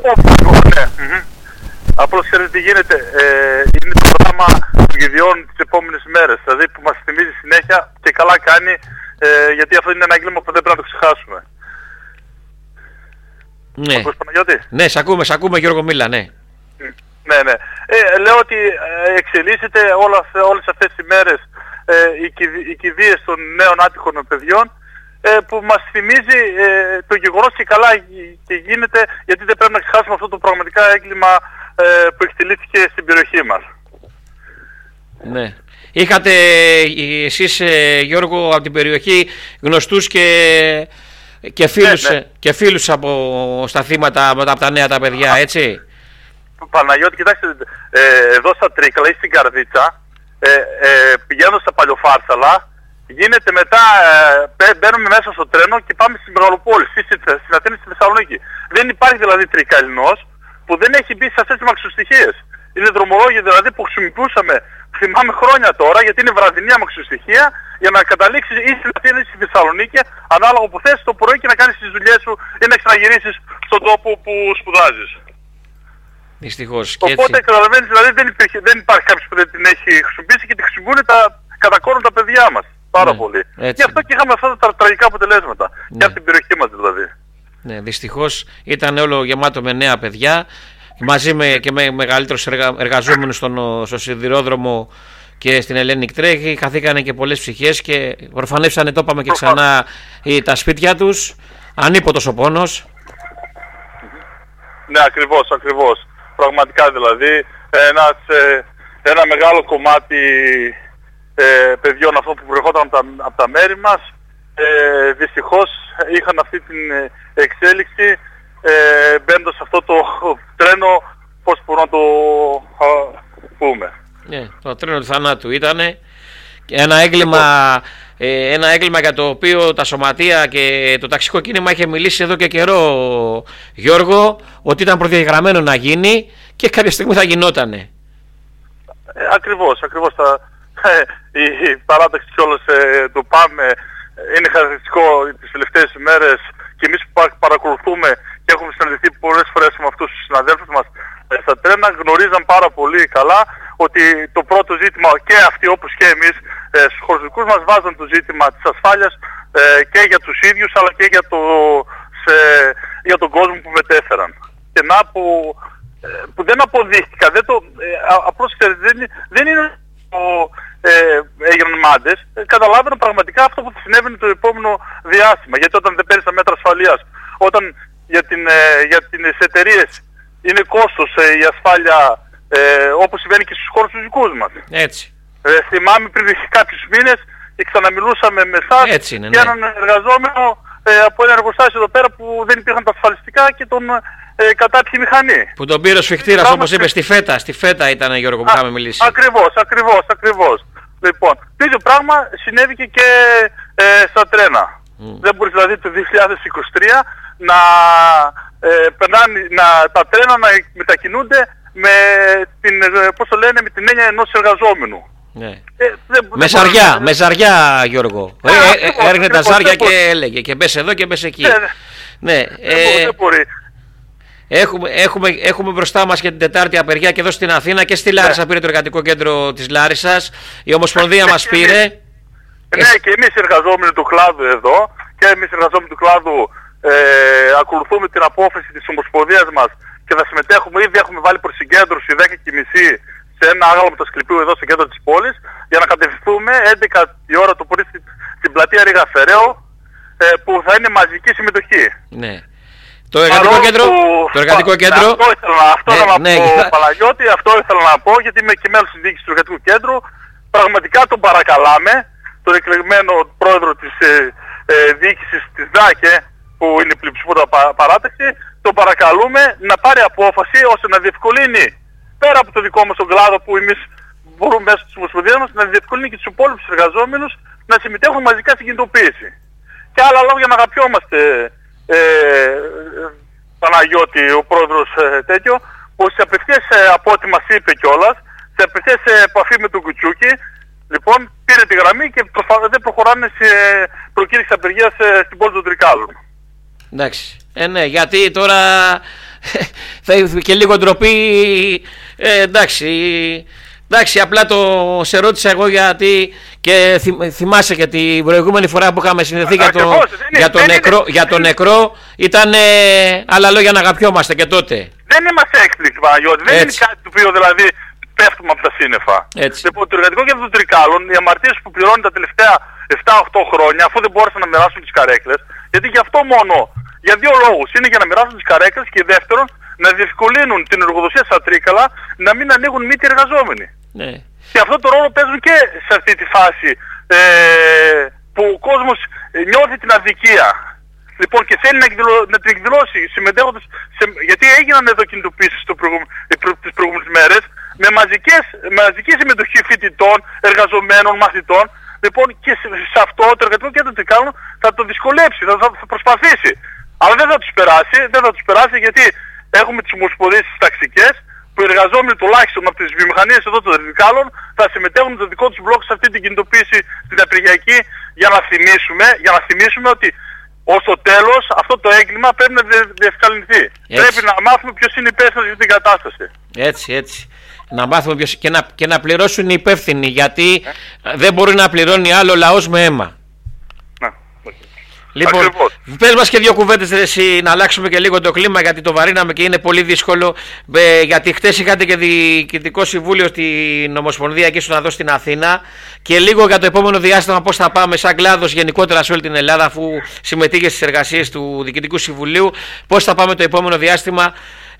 S3: Απλώς ξέρετε τι γίνεται. Είναι το πράγμα των ιδιών τις επόμενες μέρες. Δηλαδή που μας θυμίζει συνέχεια και καλά κάνει, γιατί αυτό είναι ένα έγκλημα που δεν πρέπει να το ξεχάσουμε.
S1: Ναι, ναι, σ' ακούμε Γιώργο, μίλα, ναι.
S3: Ναι. Λέω ότι εξελίσσεται όλες αυτές τις μέρες οι κηδείες των νέων άτυχων παιδιών, που μας θυμίζει το γεγονός και καλά και γίνεται, γιατί δεν πρέπει να ξεχάσουμε αυτό το πραγματικά έγκλημα που εκτελήθηκε στην περιοχή μας.
S1: Ναι. Είχατε εσείς, Γιώργο, από την περιοχή γνωστούς και φίλους στα θύματα από τα νέα τα παιδιά, έτσι.
S3: Παναγιώτη, κοιτάξτε, εδώ στα Τρίκαλα ή στην Καρδίτσα, πηγαίνοντας στα Παλιοφάρσαλα, γίνεται μετά, μπαίνουμε μέσα στο τρένο και πάμε στη Μεγαλοπόλη, στην Αθήνα, στη Θεσσαλονίκη. Δεν υπάρχει δηλαδή Τρικαλινός που δεν έχει μπει σε αυτές τις αμαξοστοιχίες. Είναι δρομολόγια δηλαδή που χρησιμοποιούσαμε, θυμάμαι χρόνια τώρα, γιατί είναι βραδινή αμαξοστοιχεία, για να καταλήξεις ή στην Αθήνα ή στη Θεσσαλονίκη, ανάλογα που θες το πρωί και να κάνεις τις δουλειές σου ή να ξαναγυρίσεις στον τόπο που σπουδάζεις.
S1: Δυστυχώς.
S3: Οπότε καταλαβαίνεις, δηλαδή δεν υπάρχει κάποιος που δεν την έχει χρησιμοποιήσει και τη χρησιμοποιούν κατά κόρον τα παιδιά μας. Πάρα πολύ.
S1: Έτσι.
S3: Γι' αυτό και είχαμε αυτά τα τραγικά αποτελέσματα. Ναι. Και από την περιοχή μας δηλαδή.
S1: Ναι, δυστυχώς ήταν όλο γεμάτο με νέα παιδιά, μαζί και με μεγαλύτερους εργαζόμενους στο σιδηρόδρομο και στην Ελένη Τρέχη. Χαθήκανε και πολλές ψυχές και προφανεύσανε, το είπαμε και ξανά, τα σπίτια τους. Ανίποτος ο πόνος.
S3: Ναι, ακριβώς. Πραγματικά δηλαδή ένα μεγάλο κομμάτι παιδιών αυτό που προερχόταν από τα μέρη μας, δυστυχώς είχαν αυτή την εξέλιξη, μπαίνοντας σε αυτό το τρένο, πώς μπορούμε να το πούμε.
S1: Ναι, το τρένο του θανάτου ήτανε. Ένα έγκλημα για το οποίο τα σωματεία και το ταξικό κίνημα είχε μιλήσει εδώ και καιρό, Γιώργο, ότι ήταν προδιαγραμμένο να γίνει και κάποια στιγμή θα γινότανε.
S3: Ακριβώς. Η παράταξη κιόλας του ΠΑΜΕ είναι χαρακτηριστικό τις τελευταίες ημέρες, και εμείς που παρακολουθούμε και έχουμε συναντηθεί πολλές φορές με αυτούς τους συναδέλφους μας στα τρένα, γνωρίζαν πάρα πολύ καλά ότι το πρώτο ζήτημα, και αυτοί όπως και εμείς στους χωριστικούς μας, βάζαν το ζήτημα της ασφάλειας και για τους ίδιους αλλά και για τον κόσμο που μετέφεραν. Και να που δεν αποδείχτηκαν, απλώς δεν είναι έγιναν μάντες, καταλάβαιναν πραγματικά αυτό που συνέβαινε το επόμενο διάστημα. Γιατί όταν δεν παίρνεις τα μέτρα ασφαλείας, όταν για τις εταιρείες είναι κόστος η ασφάλεια, όπως συμβαίνει και στους χώρους τους δικούς μας.
S1: Έτσι.
S3: Θυμάμαι πριν κάποιους μήνες και ξαναμιλούσαμε με εσάς για έναν εργαζόμενο από ένα εργοστάσιο εδώ πέρα που δεν υπήρχαν τα ασφαλιστικά και τον κατάπιε μηχανή. Που
S1: τον πήρε ο σφιχτήρας, όπως είπε, στη Φέτα ήταν, Γιώργο, που είχαμε μιλήσει.
S3: Ακριβώς. Λοιπόν, το ίδιο πράγμα συνέβη και στα τρένα. Δεν μπορείς δηλαδή το 2023 τα τρένα να μετακινούνται με την έννοια ενός εργαζόμενου.
S1: Ναι. Με ζαριά, Γιώργο. Έρχεται τα ζάρια και έλεγε και μπες εδώ και μπες εκεί.
S3: Ναι. Δεν μπορεί.
S1: Έχουμε μπροστά μας και την Τετάρτη απεργία και εδώ στην Αθήνα και στη Λάρισα. Πήρε το εργατικό κέντρο της Λάρισσας. Η Ομοσπονδία μας πήρε.
S3: Ναι, και εμείς οι εργαζόμενοι του κλάδου εδώ, και εμείς οι εργαζόμενοι του κλάδου ακολουθούμε την απόφαση της Ομοσπονδίας μας και θα συμμετέχουμε. Ήδη έχουμε βάλει προσυγκέντρωση 10:30 σε ένα άγαλμα του Ασκληπίου εδώ στο κέντρο της πόλης, για να κατευθυνθούμε 11 η ώρα το πρωί στην πλατεία Ρήγα Φεραίου, που θα είναι μαζική συμμετοχή.
S1: Ναι. Το εργατικό κέντρο. Το εργατικό κέντρο.
S3: Αυτό ήθελα να πω, Παναγιώτη, αυτό ήθελα να πω, γιατί είμαι και μέλος της διοίκησης του εργατικού κέντρου. Πραγματικά τον παρακαλάμε, τον εκλεγμένο πρόεδρο της διοίκησης της ΔΑΚΕ, που είναι η πλειοψηφία παράταξη, τον παρακαλούμε να πάρει απόφαση ώστε να διευκολύνει, πέρα από το δικό μας τον κλάδο που εμείς μπορούμε μέσω της Ομοσπονδίας μας, να διευκολύνει και τους υπόλοιπους εργαζόμενους να συμμετέχουν μαζικά στην κινητοποίηση. Και άλλα λόγια να αγαπιόμαστε, Παναγιώτη, ο πρόεδρος τέτοιο, που σε απευθείας από ό,τι μας είπε κιόλας, σε απευθείας επαφή με τον Κουτσούκη, λοιπόν πήρε τη γραμμή και δεν προχωράνε σε προκήρυξη απεργίας στην πόλη των Τρικάλων.
S1: Εντάξει. Ναι, γιατί τώρα θα και λίγο ντροπή. Εντάξει, απλά σε ρώτησα εγώ γιατί και θυμάσαι και την προηγούμενη φορά που είχαμε συνδεθεί για το νεκρό ήταν άλλα λόγια να αγαπιόμαστε και τότε.
S3: Δεν είμαστε έκπληκτοι, Παναγιώτη, δεν είναι κάτι το οποίο δηλαδή πέφτουμε από τα σύννεφα. Λοιπόν, το εργατικό κέντρο των Τρικάλων, οι αμαρτίες που πληρώνει τα τελευταία 7-8 χρόνια, αφού δεν μπόρεσαν να μοιράσουν τις καρέκλες, γιατί γι' αυτό μόνο, για δύο λόγους, είναι για να μοιράσουν τις καρέκλες και δεύτερον, να διευκολύνουν την εργοδοσία στα Τρίκαλα να μην ανοίγουν μύτη εργαζόμενοι.
S1: Ναι.
S3: Και αυτό το ρόλο παίζουν και σε αυτή τη φάση που ο κόσμος νιώθει την αδικία. Λοιπόν, και θέλει να την εκδηλώσει συμμετέχοντας γιατί έγιναν εδώ κινητοποίησεις τις προηγούμενες μέρες με μαζική συμμετοχή φοιτητών, εργαζομένων, μαθητών. Λοιπόν, και σε αυτό το εργατικό κέντρο Τρικάλων θα το δυσκολέψει, θα προσπαθήσει. Αλλά δεν θα τους περάσει γιατί έχουμε τις ομοσπονδίες τις ταξικές, που οι εργαζόμενοι τουλάχιστον από τις βιομηχανίες εδώ των Τρικάλων θα συμμετέχουν το δικό τους μπλοκ σε αυτή την κινητοποίηση στην απεργιακή για να θυμίσουμε ότι ως το τέλος αυτό το έγκλημα πρέπει να διευκολυνθεί. Πρέπει να μάθουμε ποιος είναι υπεύθυνος για την κατάσταση.
S1: Έτσι. Να μάθουμε ποιος και να πληρώσουν οι υπεύθυνοι, γιατί δεν μπορεί να πληρώνει άλλο λαός με αίμα. Λοιπόν, πες μας και δύο κουβέντες εσύ, να αλλάξουμε και λίγο το κλίμα, γιατί το βαρύναμε και είναι πολύ δύσκολο, γιατί χτες είχατε και διοικητικό συμβούλιο στην Ομοσπονδία και ήσουν εδώ στην Αθήνα, και λίγο για το επόμενο διάστημα πώς θα πάμε σαν κλάδος γενικότερα σε όλη την Ελλάδα, αφού συμμετείχε στις εργασίες του Διοικητικού Συμβουλίου, πώς θα πάμε το επόμενο διάστημα,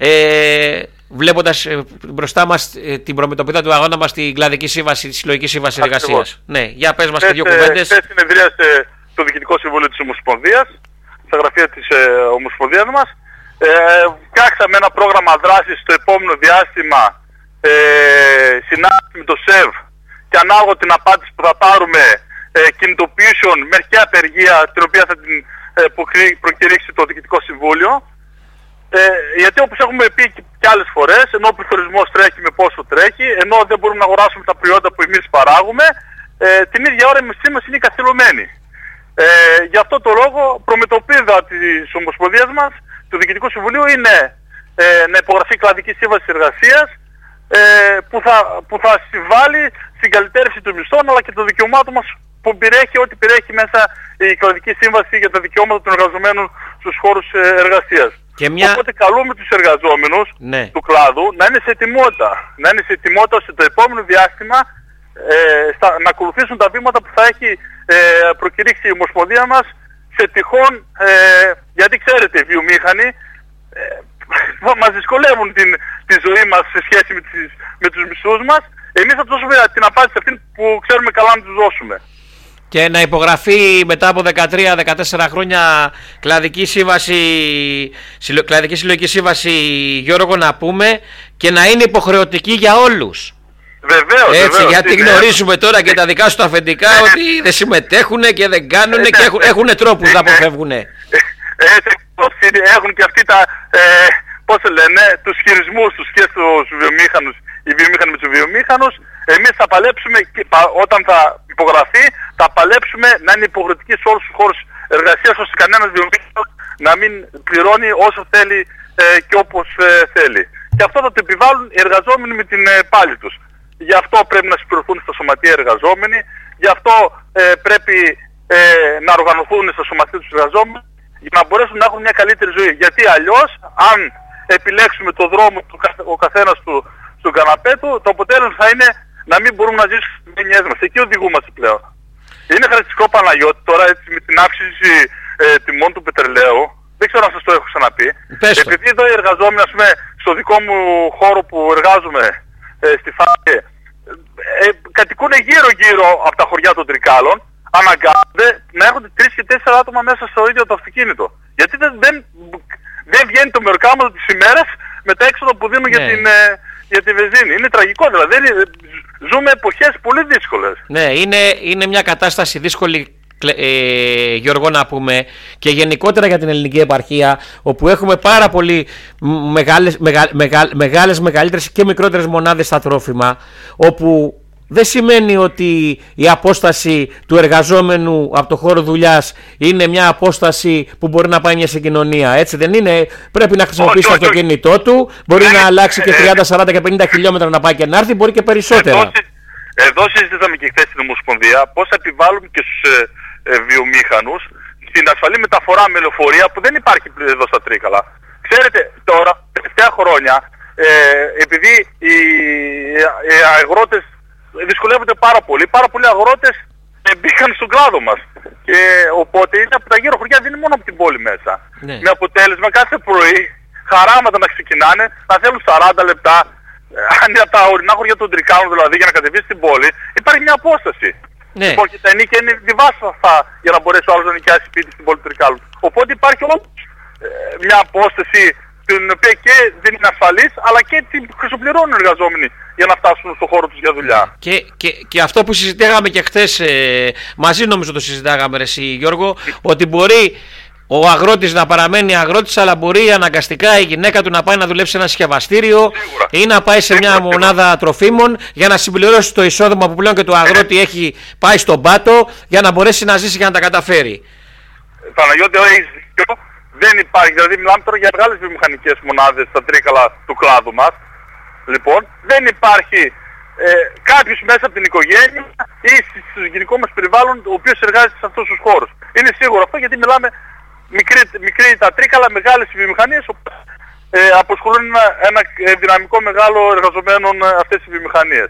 S1: βλέποντας μπροστά μας την προμετωπίδα του αγώνα μας στην κλαδική σύμβαση, τη συλλογική σύμβαση εργασίας. Ναι, για πες μας και δύο κουβέντες.
S3: Το Διοικητικό Συμβούλιο της Ομοσπονδίας, στα γραφεία της Ομοσπονδίας μας. Φτιάξαμε ένα πρόγραμμα δράσης στο επόμενο διάστημα, συνάντηση με το ΣΕΒ και ανάλογα την απάντηση που θα πάρουμε κινητοποιήσεων μέχρι και απεργία, την οποία θα την προκηρύξει το Διοικητικό Συμβούλιο. Γιατί όπως έχουμε πει και άλλες φορές, ενώ ο πληθωρισμός τρέχει με πόσο τρέχει, ενώ δεν μπορούμε να αγοράσουμε τα προϊόντα που εμείς παράγουμε, την ίδια ώρα η μισθή μας είναι καθυλωμένη. Γι' αυτό το λόγο προμετωπίδα της Ομοσπονδίας μας, του Διοικητικού Συμβουλίου, είναι να υπογραφεί κλαδική σύμβαση εργασίας που θα συμβάλλει στην καλυτέρευση των μισθών αλλά και των δικαιωμάτων μας που περιέχει ό,τι περιέχει μέσα η κλαδική σύμβαση για τα δικαιώματα των εργαζομένων στους χώρους εργασίας. Οπότε καλούμε τους εργαζόμενους του κλάδου να είναι σε ετοιμότητα, ώστε το επόμενο διάστημα να ακολουθήσουν τα βήματα που θα έχει προκηρύξει η Ομοσπονδία μας σε τυχόν, γιατί ξέρετε οι βιομήχανοι μας δυσκολεύουν τη ζωή μας σε σχέση με τους μισθούς μας. Εμείς θα τους δώσουμε την απάντηση αυτή που ξέρουμε καλά να τους δώσουμε.
S1: Και να υπογραφεί μετά από 13-14 χρόνια κλαδική συλλογική σύμβαση, Γιώργο, να πούμε, και να είναι υποχρεωτική για όλους.
S3: Βεβαίως,
S1: γιατί γνωρίζουμε τώρα και τα δικά σου τα αφεντικά ότι δεν συμμετέχουν και δεν κάνουν και έχουν τρόπους να αποφεύγουν.
S3: Έχουν και αυτοί τους χειρισμούς τους και στους βιομήχανους, οι βιομήχανοι με τους βιομήχανους. Εμείς θα παλέψουμε, όταν θα υπογραφεί, θα παλέψουμε να είναι υποχρεωτική σε όλους τους χώρους εργασίας, ώστε κανένας βιομήχανος να μην πληρώνει όσο θέλει και όπως θέλει. Και αυτό θα το επιβάλλουν οι εργαζόμενοι με την πάλη τους. Γι' αυτό πρέπει να συμπληρωθούν στα σωματεία εργαζόμενοι, γι' αυτό πρέπει να οργανωθούν στα σωματεία τους εργαζόμενοι για να μπορέσουν να έχουν μια καλύτερη ζωή. Γιατί αλλιώς, αν επιλέξουμε το δρόμο ο καθένας του στον καναπέ του, το αποτέλεσμα θα είναι να μην μπορούμε να ζήσουμε τις γενιές μας. Εκεί οδηγούμαστε πλέον. Είναι χαρακτηριστικό, Παναγιώτη, τώρα έτσι, με την αύξηση τιμών του πετρελαίου, δεν ξέρω αν σας το έχω ξαναπεί.
S1: Πες το.
S3: Επειδή εδώ οι εργαζόμενοι, ας πούμε, στο δικό μου χώρο που εργάζομαι, στη ΦΑΚΕ, κατοικούν γύρω-γύρω από τα χωριά των Τρικάλων, αναγκάζονται να έρχονται 3 και 4 άτομα μέσα στο ίδιο το αυτοκίνητο. Γιατί δεν βγαίνει το μεροκάματο τις ημέρες με τα έξοδα που δίνουν για τη βενζίνη. Είναι τραγικό δηλαδή. Ζούμε εποχές πολύ δύσκολες. Ναι,
S1: είναι μια κατάσταση δύσκολη, Γιώργο, να πούμε, και γενικότερα για την ελληνική επαρχία, όπου έχουμε πάρα πολύ μεγαλύτερες και μικρότερες μονάδες στα τρόφιμα, όπου δεν σημαίνει ότι η απόσταση του εργαζόμενου από το χώρο δουλειάς είναι μια απόσταση που μπορεί να πάει μια συγκοινωνία. Έτσι δεν είναι? Πρέπει να χρησιμοποιήσει το αυτοκίνητό του, μπορεί να αλλάξει και 30, 40 και 50 χιλιόμετρα να πάει και να έρθει, μπορεί και περισσότερα.
S3: Εδώ συζητήσαμε και χθες στην Ομοσπονδία πώς επιβάλλουμε και στους βιομήχανους στην ασφαλή μεταφορά με λεωφορεία που δεν υπάρχει εδώ στα Τρίκαλα. Ξέρετε, τώρα, τελευταία χρόνια, επειδή οι αγρότες δυσκολεύονται πάρα πολλοί αγρότες μπήκαν στον κλάδο μας. Και οπότε είναι από τα γύρω χωριά, δεν είναι μόνο από την πόλη μέσα. Ναι. Με αποτέλεσμα κάθε πρωί χαράματα να ξεκινάνε, να θέλουν 40 λεπτά, αν είναι από τα ορεινά χωριά των Τρικάλων δηλαδή, για να κατεβεί στην πόλη, υπάρχει μια απόσταση. Ναι. Λοιπόν, και τα ενίκια είναι διβάστα για να μπορέσει ο άλλος να νοικιάσει σπίτι στην πόλη του Τρικάλου. Οπότε υπάρχει όμως μια απόσταση την οποία και δεν είναι ασφαλής, αλλά και την χρησιμοποιούν οι εργαζόμενοι για να φτάσουν στον χώρο τους για δουλειά.
S1: Και αυτό που συζητάγαμε και χθες, μαζί νομίζω το συζητάγαμε εσύ Γιώργο, ότι μπορεί ο αγρότης να παραμένει αγρότης, αλλά μπορεί αναγκαστικά η γυναίκα του να πάει να δουλέψει σε ένα συσκευαστήριο ή να πάει σε μια μονάδα τροφίμων για να συμπληρώσει το εισόδημα που πλέον και το αγρότη έχει πάει στον πάτο, για να μπορέσει να ζήσει και να τα καταφέρει.
S3: Παναγιώτη, έχεις δίκιο. Δεν υπάρχει, δηλαδή μιλάμε τώρα για μεγάλες βιομηχανικές μονάδες στα Τρίκαλα του κλάδου μας. Λοιπόν, δεν υπάρχει κάποιος μέσα από την οικογένεια ή στο γενικό μας περιβάλλον ο οποίος εργάζεται σε αυτούς τους χώρους. Είναι σίγουρο αυτό, γιατί μιλάμε μικρή τα Τρίκαλα, μεγάλες βιομηχανίες που αποσχολούν ένα δυναμικό μεγάλο εργαζομένων αυτές τις βιομηχανίες.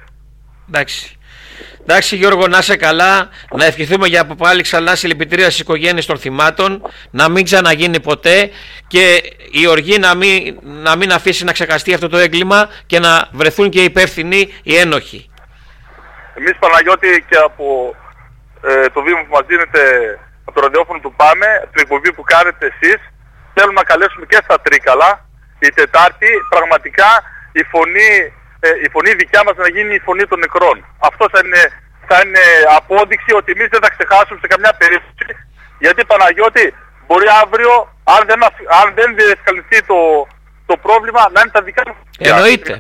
S1: Εντάξει Γιώργο, να είσαι καλά, να ευχηθούμε για από πάλι ξανά συλληπιτήρια στις οικογένειες των θυμάτων, να μην ξαναγίνει ποτέ και η οργή να μην αφήσει να ξεχαστεί αυτό το έγκλημα και να βρεθούν και οι υπεύθυνοι, οι ένοχοι.
S3: Εμείς, Παναγιώτη, και από το βήμα που μας δίνετε από το ραδιόφωνο του ΠΑΜΕ, την εκπομπή που κάνετε εσείς, θέλουμε να καλέσουμε και στα Τρίκαλα η Τετάρτη πραγματικά η φωνή δικιά μας να γίνει η φωνή των νεκρών. Αυτό θα είναι απόδειξη ότι εμείς δεν θα ξεχάσουμε σε καμιά περίπτωση, γιατί, Παναγιώτη, μπορεί αύριο, αν δεν διευκολυνθεί το πρόβλημα, να είναι τα δικά μας παιδιά.
S1: Εννοείται.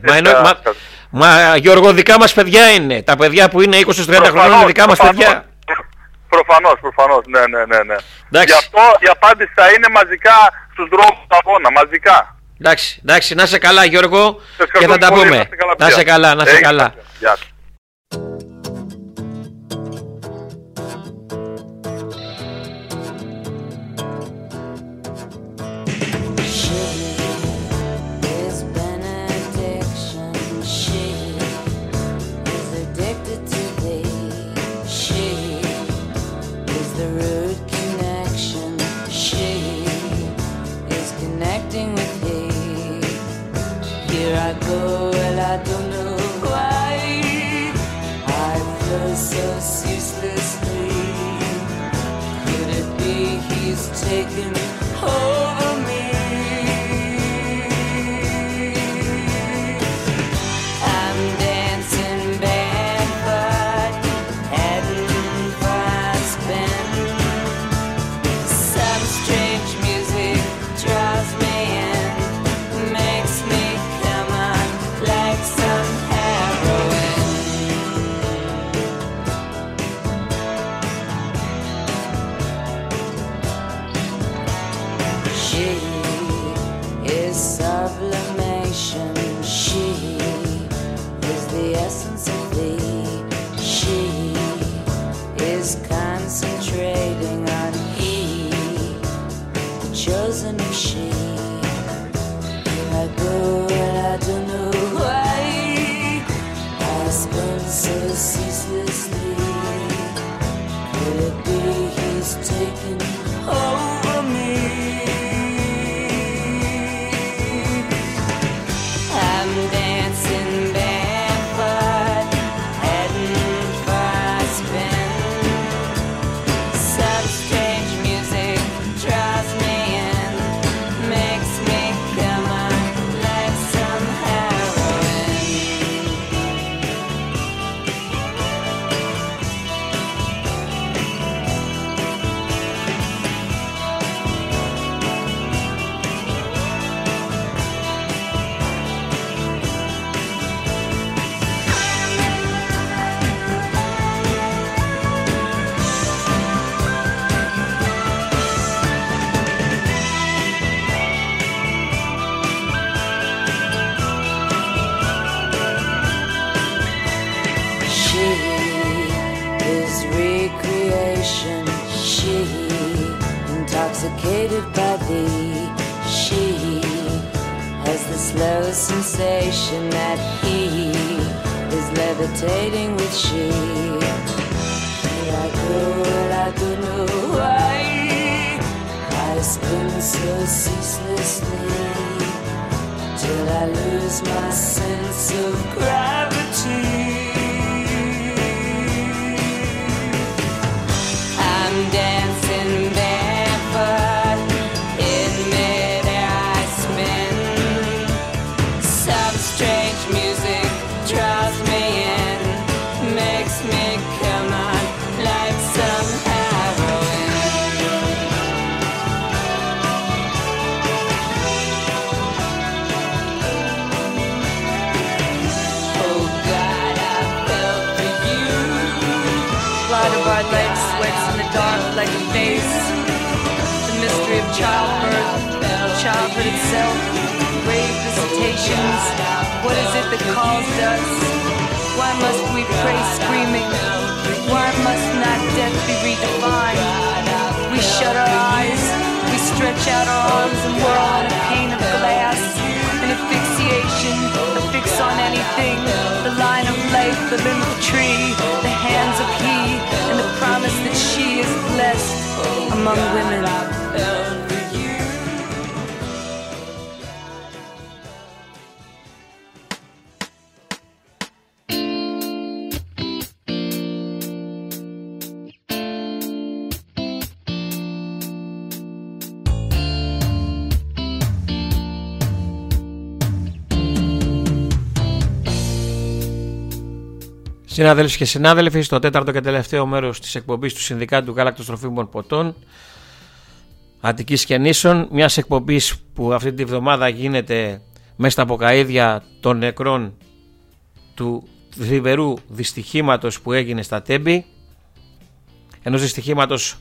S1: Μα Γιώργο, δικά μας παιδιά είναι. Τα παιδιά που είναι 20-30 χρόνια είναι δικά μας παιδιά.
S3: Προφανώς, ναι. Γι' αυτό η απάντηση θα είναι μαζικά στους δρόμους του αγώνα, μαζικά.
S1: Εντάξει, να είσαι καλά Γιώργο, και θα τα πούμε. Να είσαι καλά.
S4: Taking over me. I'm dancing barefoot, heading for a spin. Some strange music draws me in, makes me come on like some heroin. She is sublimation, she is the essence of thee, she is concentrating on he, the chosen of she. Here I go and I don't know why, I spin so ceaselessly. Could it be he's taking over me? intoxicated by thee. She has the slow sensation that he is levitating with she. I go no why I spin so ceaselessly till I lose my sense of gravity. I'm dancing barefoot in midair I spin. Some strange music draws me in, makes me come on like some heroin. Oh God, I fell for you.
S5: Light of our legs sweats in the dark like a face. The mystery of childbirth, childhood itself, grave visitations. What is it that calls us? Why must we pray screaming? Why must not death be redefined? We shut our eyes, we stretch out our arms and whirl in a pane of glass. An asphyxiation, a fix on anything. The line of life, the limb of tree, the hands of he, and the promise that she is blessed among women.
S1: Συνάδελφοι και συνάδελφοι, στο τέταρτο και τελευταίο μέρος της εκπομπής του Συνδικάτου Γάλακτος Τροφίμων Ποτών Αττικής και Νήσων, μιας εκπομπής που αυτή τη βδομάδα γίνεται μέσα στα αποκαΐδια των νεκρών του θλιβερού δυστυχήματος που έγινε στα Τέμπη, ενός δυστυχήματος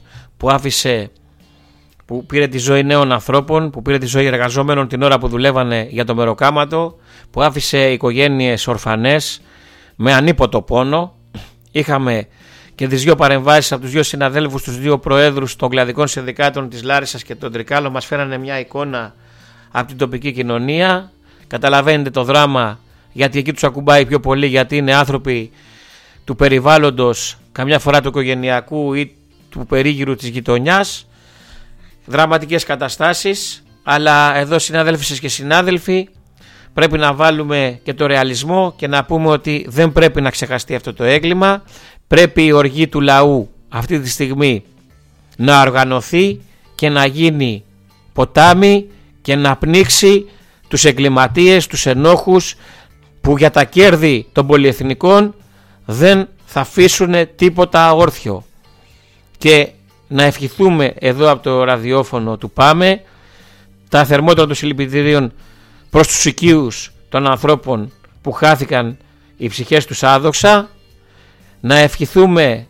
S1: που πήρε τη ζωή νέων ανθρώπων, που πήρε τη ζωή εργαζόμενων την ώρα που δουλεύανε για το μεροκάματο, που άφησε οικογένειες ορφανές με ανίποτο πόνο. Είχαμε και τις δύο παρεμβάσεις από τους δύο συναδέλφους, τους δύο προέδρους των κλαδικών συνδικάτων της Λάρισσας και των Τρικάλων. Μας φέρανε μια εικόνα από την τοπική κοινωνία. Καταλαβαίνετε το δράμα, γιατί εκεί τους ακουμπάει πιο πολύ, γιατί είναι άνθρωποι του περιβάλλοντος, καμιά φορά του οικογενειακού ή του περίγυρου της γειτονιάς. Δραματικές καταστάσεις, αλλά εδώ συναδέλφισες και συνάδελφοι, πρέπει να βάλουμε και το ρεαλισμό και να πούμε ότι δεν πρέπει να ξεχαστεί αυτό το έγκλημα. Πρέπει η οργή του λαού αυτή τη στιγμή να οργανωθεί και να γίνει ποτάμι και να πνίξει τους εγκληματίες, τους ενόχους που για τα κέρδη των πολυεθνικών δεν θα αφήσουν τίποτα όρθιο. Και να ευχηθούμε εδώ από το ραδιόφωνο του ΠΑΜΕ τα θερμότερα των συλληπιτηρίων προς τους οικείους των ανθρώπων που χάθηκαν οι ψυχές τους άδοξα. Να ευχηθούμε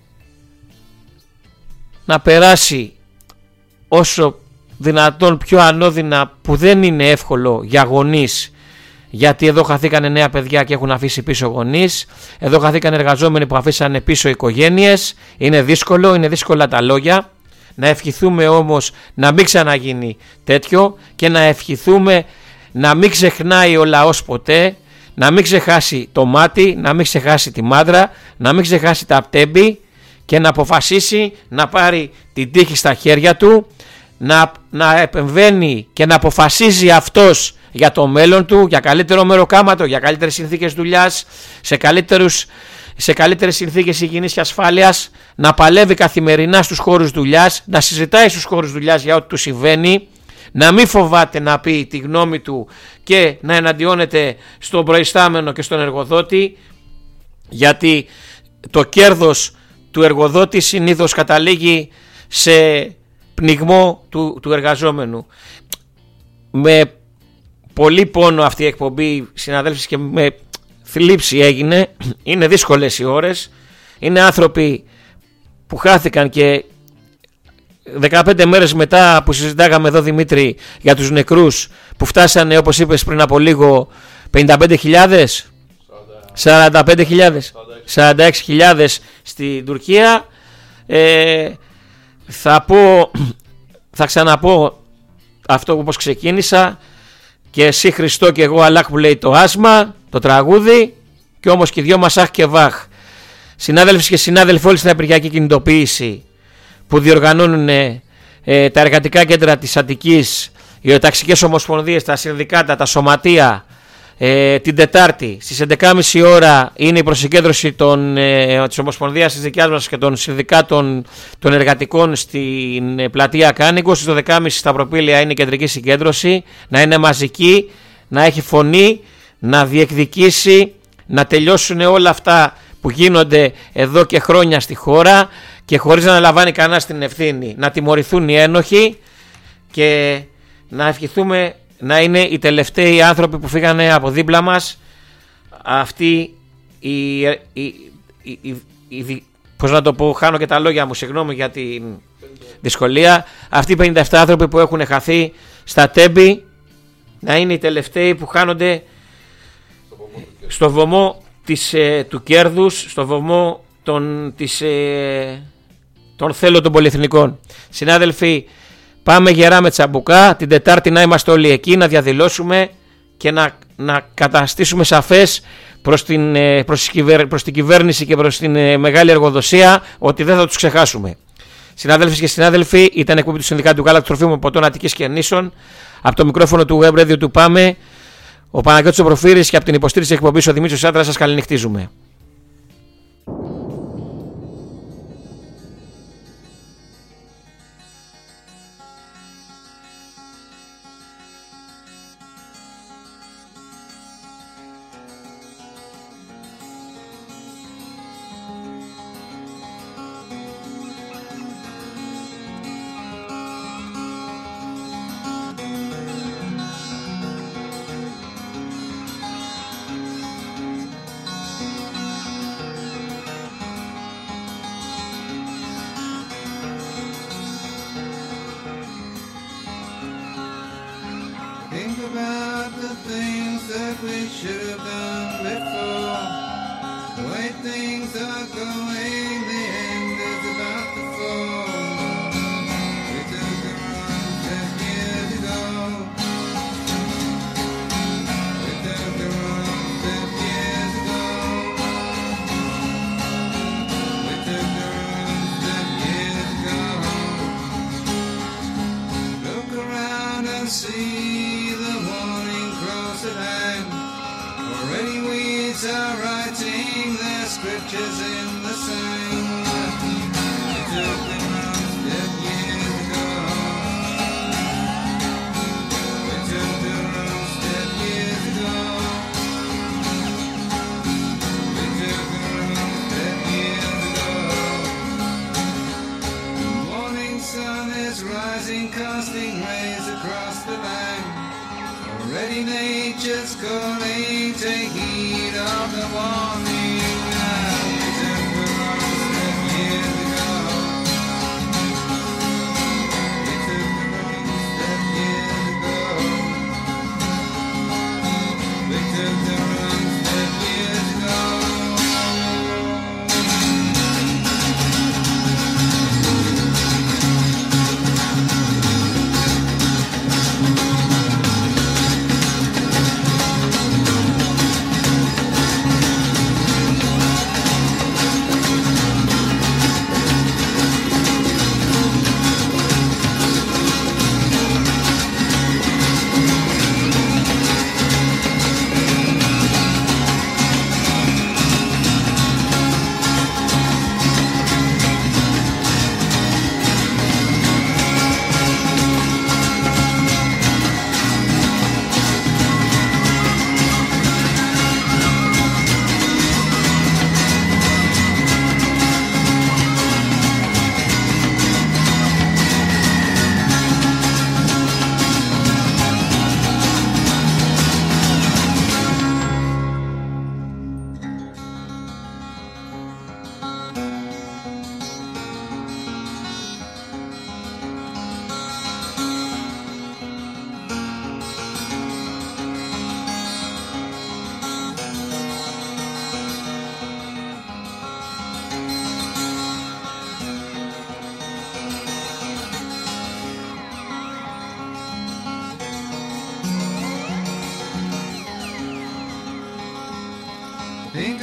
S1: να περάσει όσο δυνατόν πιο ανώδυνα, που δεν είναι εύκολο για γονείς, γιατί εδώ χαθήκανε νέα παιδιά και έχουν αφήσει πίσω γονείς, εδώ χαθήκανε εργαζόμενοι που αφήσανε πίσω οικογένειες. Είναι δύσκολο, είναι δύσκολα τα λόγια. Να ευχηθούμε όμως να μην ξαναγίνει τέτοιο και να ευχηθούμε να μην ξεχνάει ο λαός ποτέ, να μην ξεχάσει το μάτι, να μην ξεχάσει τη μάδρα, να μην ξεχάσει τα Τέμπη και να αποφασίσει να πάρει την τύχη στα χέρια του, να επεμβαίνει και να αποφασίζει αυτός για το μέλλον του, για καλύτερο μεροκάματο, για καλύτερες συνθήκες δουλειάς, σε καλύτερες συνθήκες υγιεινής και ασφάλειας, να παλεύει καθημερινά στους χώρους δουλειάς, να συζητάει στους χώρους δουλειάς για ό,τι του συμβαίνει, να μην φοβάται να πει τη γνώμη του και να εναντιώνεται στον προϊστάμενο και στον εργοδότη, γιατί το κέρδος του εργοδότη συνήθως καταλήγει σε πνιγμό του εργαζόμενου. Με πολύ πόνο αυτή η εκπομπή, συναδέλφοι, και με θλίψη έγινε. Είναι δύσκολες οι ώρες, είναι άνθρωποι που χάθηκαν και 15 μέρες μετά που συζητάγαμε εδώ, Δημήτρη, για τους νεκρούς που φτάσανε, όπως είπες πριν από λίγο, 55.000, 45.000, 46.000 στην Τουρκία. Θα θα ξαναπώ αυτό όπως ξεκίνησα, και εσύ Χριστό και εγώ Αλλάχ που λέει το άσμα, το τραγούδι, και όμως και οι δυο μας αχ και βάχ. Συνάδελφοι και συνάδελφοι όλοι στην απεργιακή κινητοποίηση που διοργανώνουν τα εργατικά κέντρα της Αττικής, οι ταξικές ομοσπονδίες, τα συνδικάτα, τα σωματεία, την Τετάρτη στις 11.30 ώρα είναι η προσεκέντρωση της Ομοσπονδίας της δικιάς μας και των συνδικάτων των εργατικών στην πλατεία Κάνικο. Στις 12.30 στα Προπήλαια είναι η κεντρική συγκέντρωση, να είναι μαζική, να έχει φωνή, να διεκδικήσει, να τελειώσουν όλα αυτά που γίνονται εδώ και χρόνια στη χώρα και χωρίς να αναλαμβάνει κανένας την ευθύνη, να τιμωρηθούν οι ένοχοι και να ευχηθούμε να είναι οι τελευταίοι άνθρωποι που φύγανε από δίπλα μας. Αυτή πώς να το πω, χάνω και τα λόγια μου, συγγνώμη για τη δυσκολία. Αυτοί οι 57 άνθρωποι που έχουν χαθεί στα Τέμπη να είναι οι τελευταίοι που χάνονται στο βωμό του κέρδους, στο βωμό των θέλων των πολυεθνικών. Συνάδελφοι, πάμε γερά με τσαμπουκά, την Τετάρτη να είμαστε όλοι εκεί, να διαδηλώσουμε και να καταστήσουμε σαφές προς την κυβέρνηση και προς την μεγάλη εργοδοσία ότι δεν θα τους ξεχάσουμε. Συνάδελφοι και συνάδελφοι, ήταν εκπομπή του Συνδικάτου του Γάλακτος Τροφίμων Ποτών Αττικής και Νήσων. Από το μικρόφωνο του Web Radio του Πάμε, ο Παναγιώτης ο Προφύρης, και από την υποστήριξη εκπομπής ο Δημήτρης Άντρας σας καληνυχτίζουμε.
S6: Think about the things that we should have done before. The way things are going, the end is about to fall. We took the wrong step years ago. We took the wrong step years ago. We took the wrong step years ago. Look around and see already weeds are writing their scriptures in the sand. We took the wrong step years ago. We took the wrong step years ago. We took the wrong step years ago. The morning sun is rising, casting rays across the land. Already nature's calling, take heed of the warning. We took the wrong step years ago. We took the wrong step years ago. We took the wrong step years ago.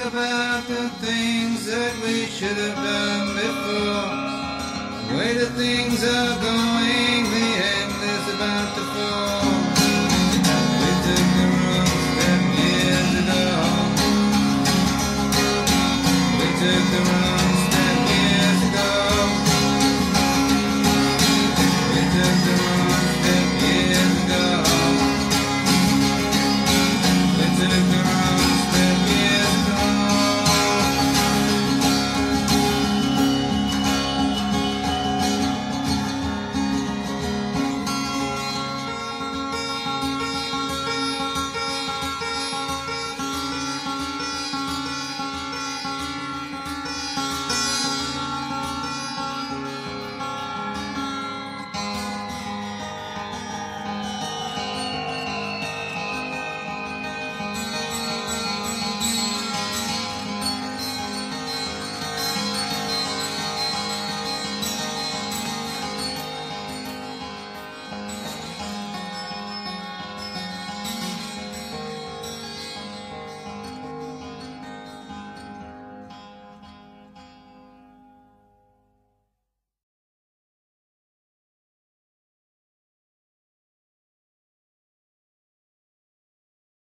S6: about the things that we should have done before. The way that things are going, the end is about to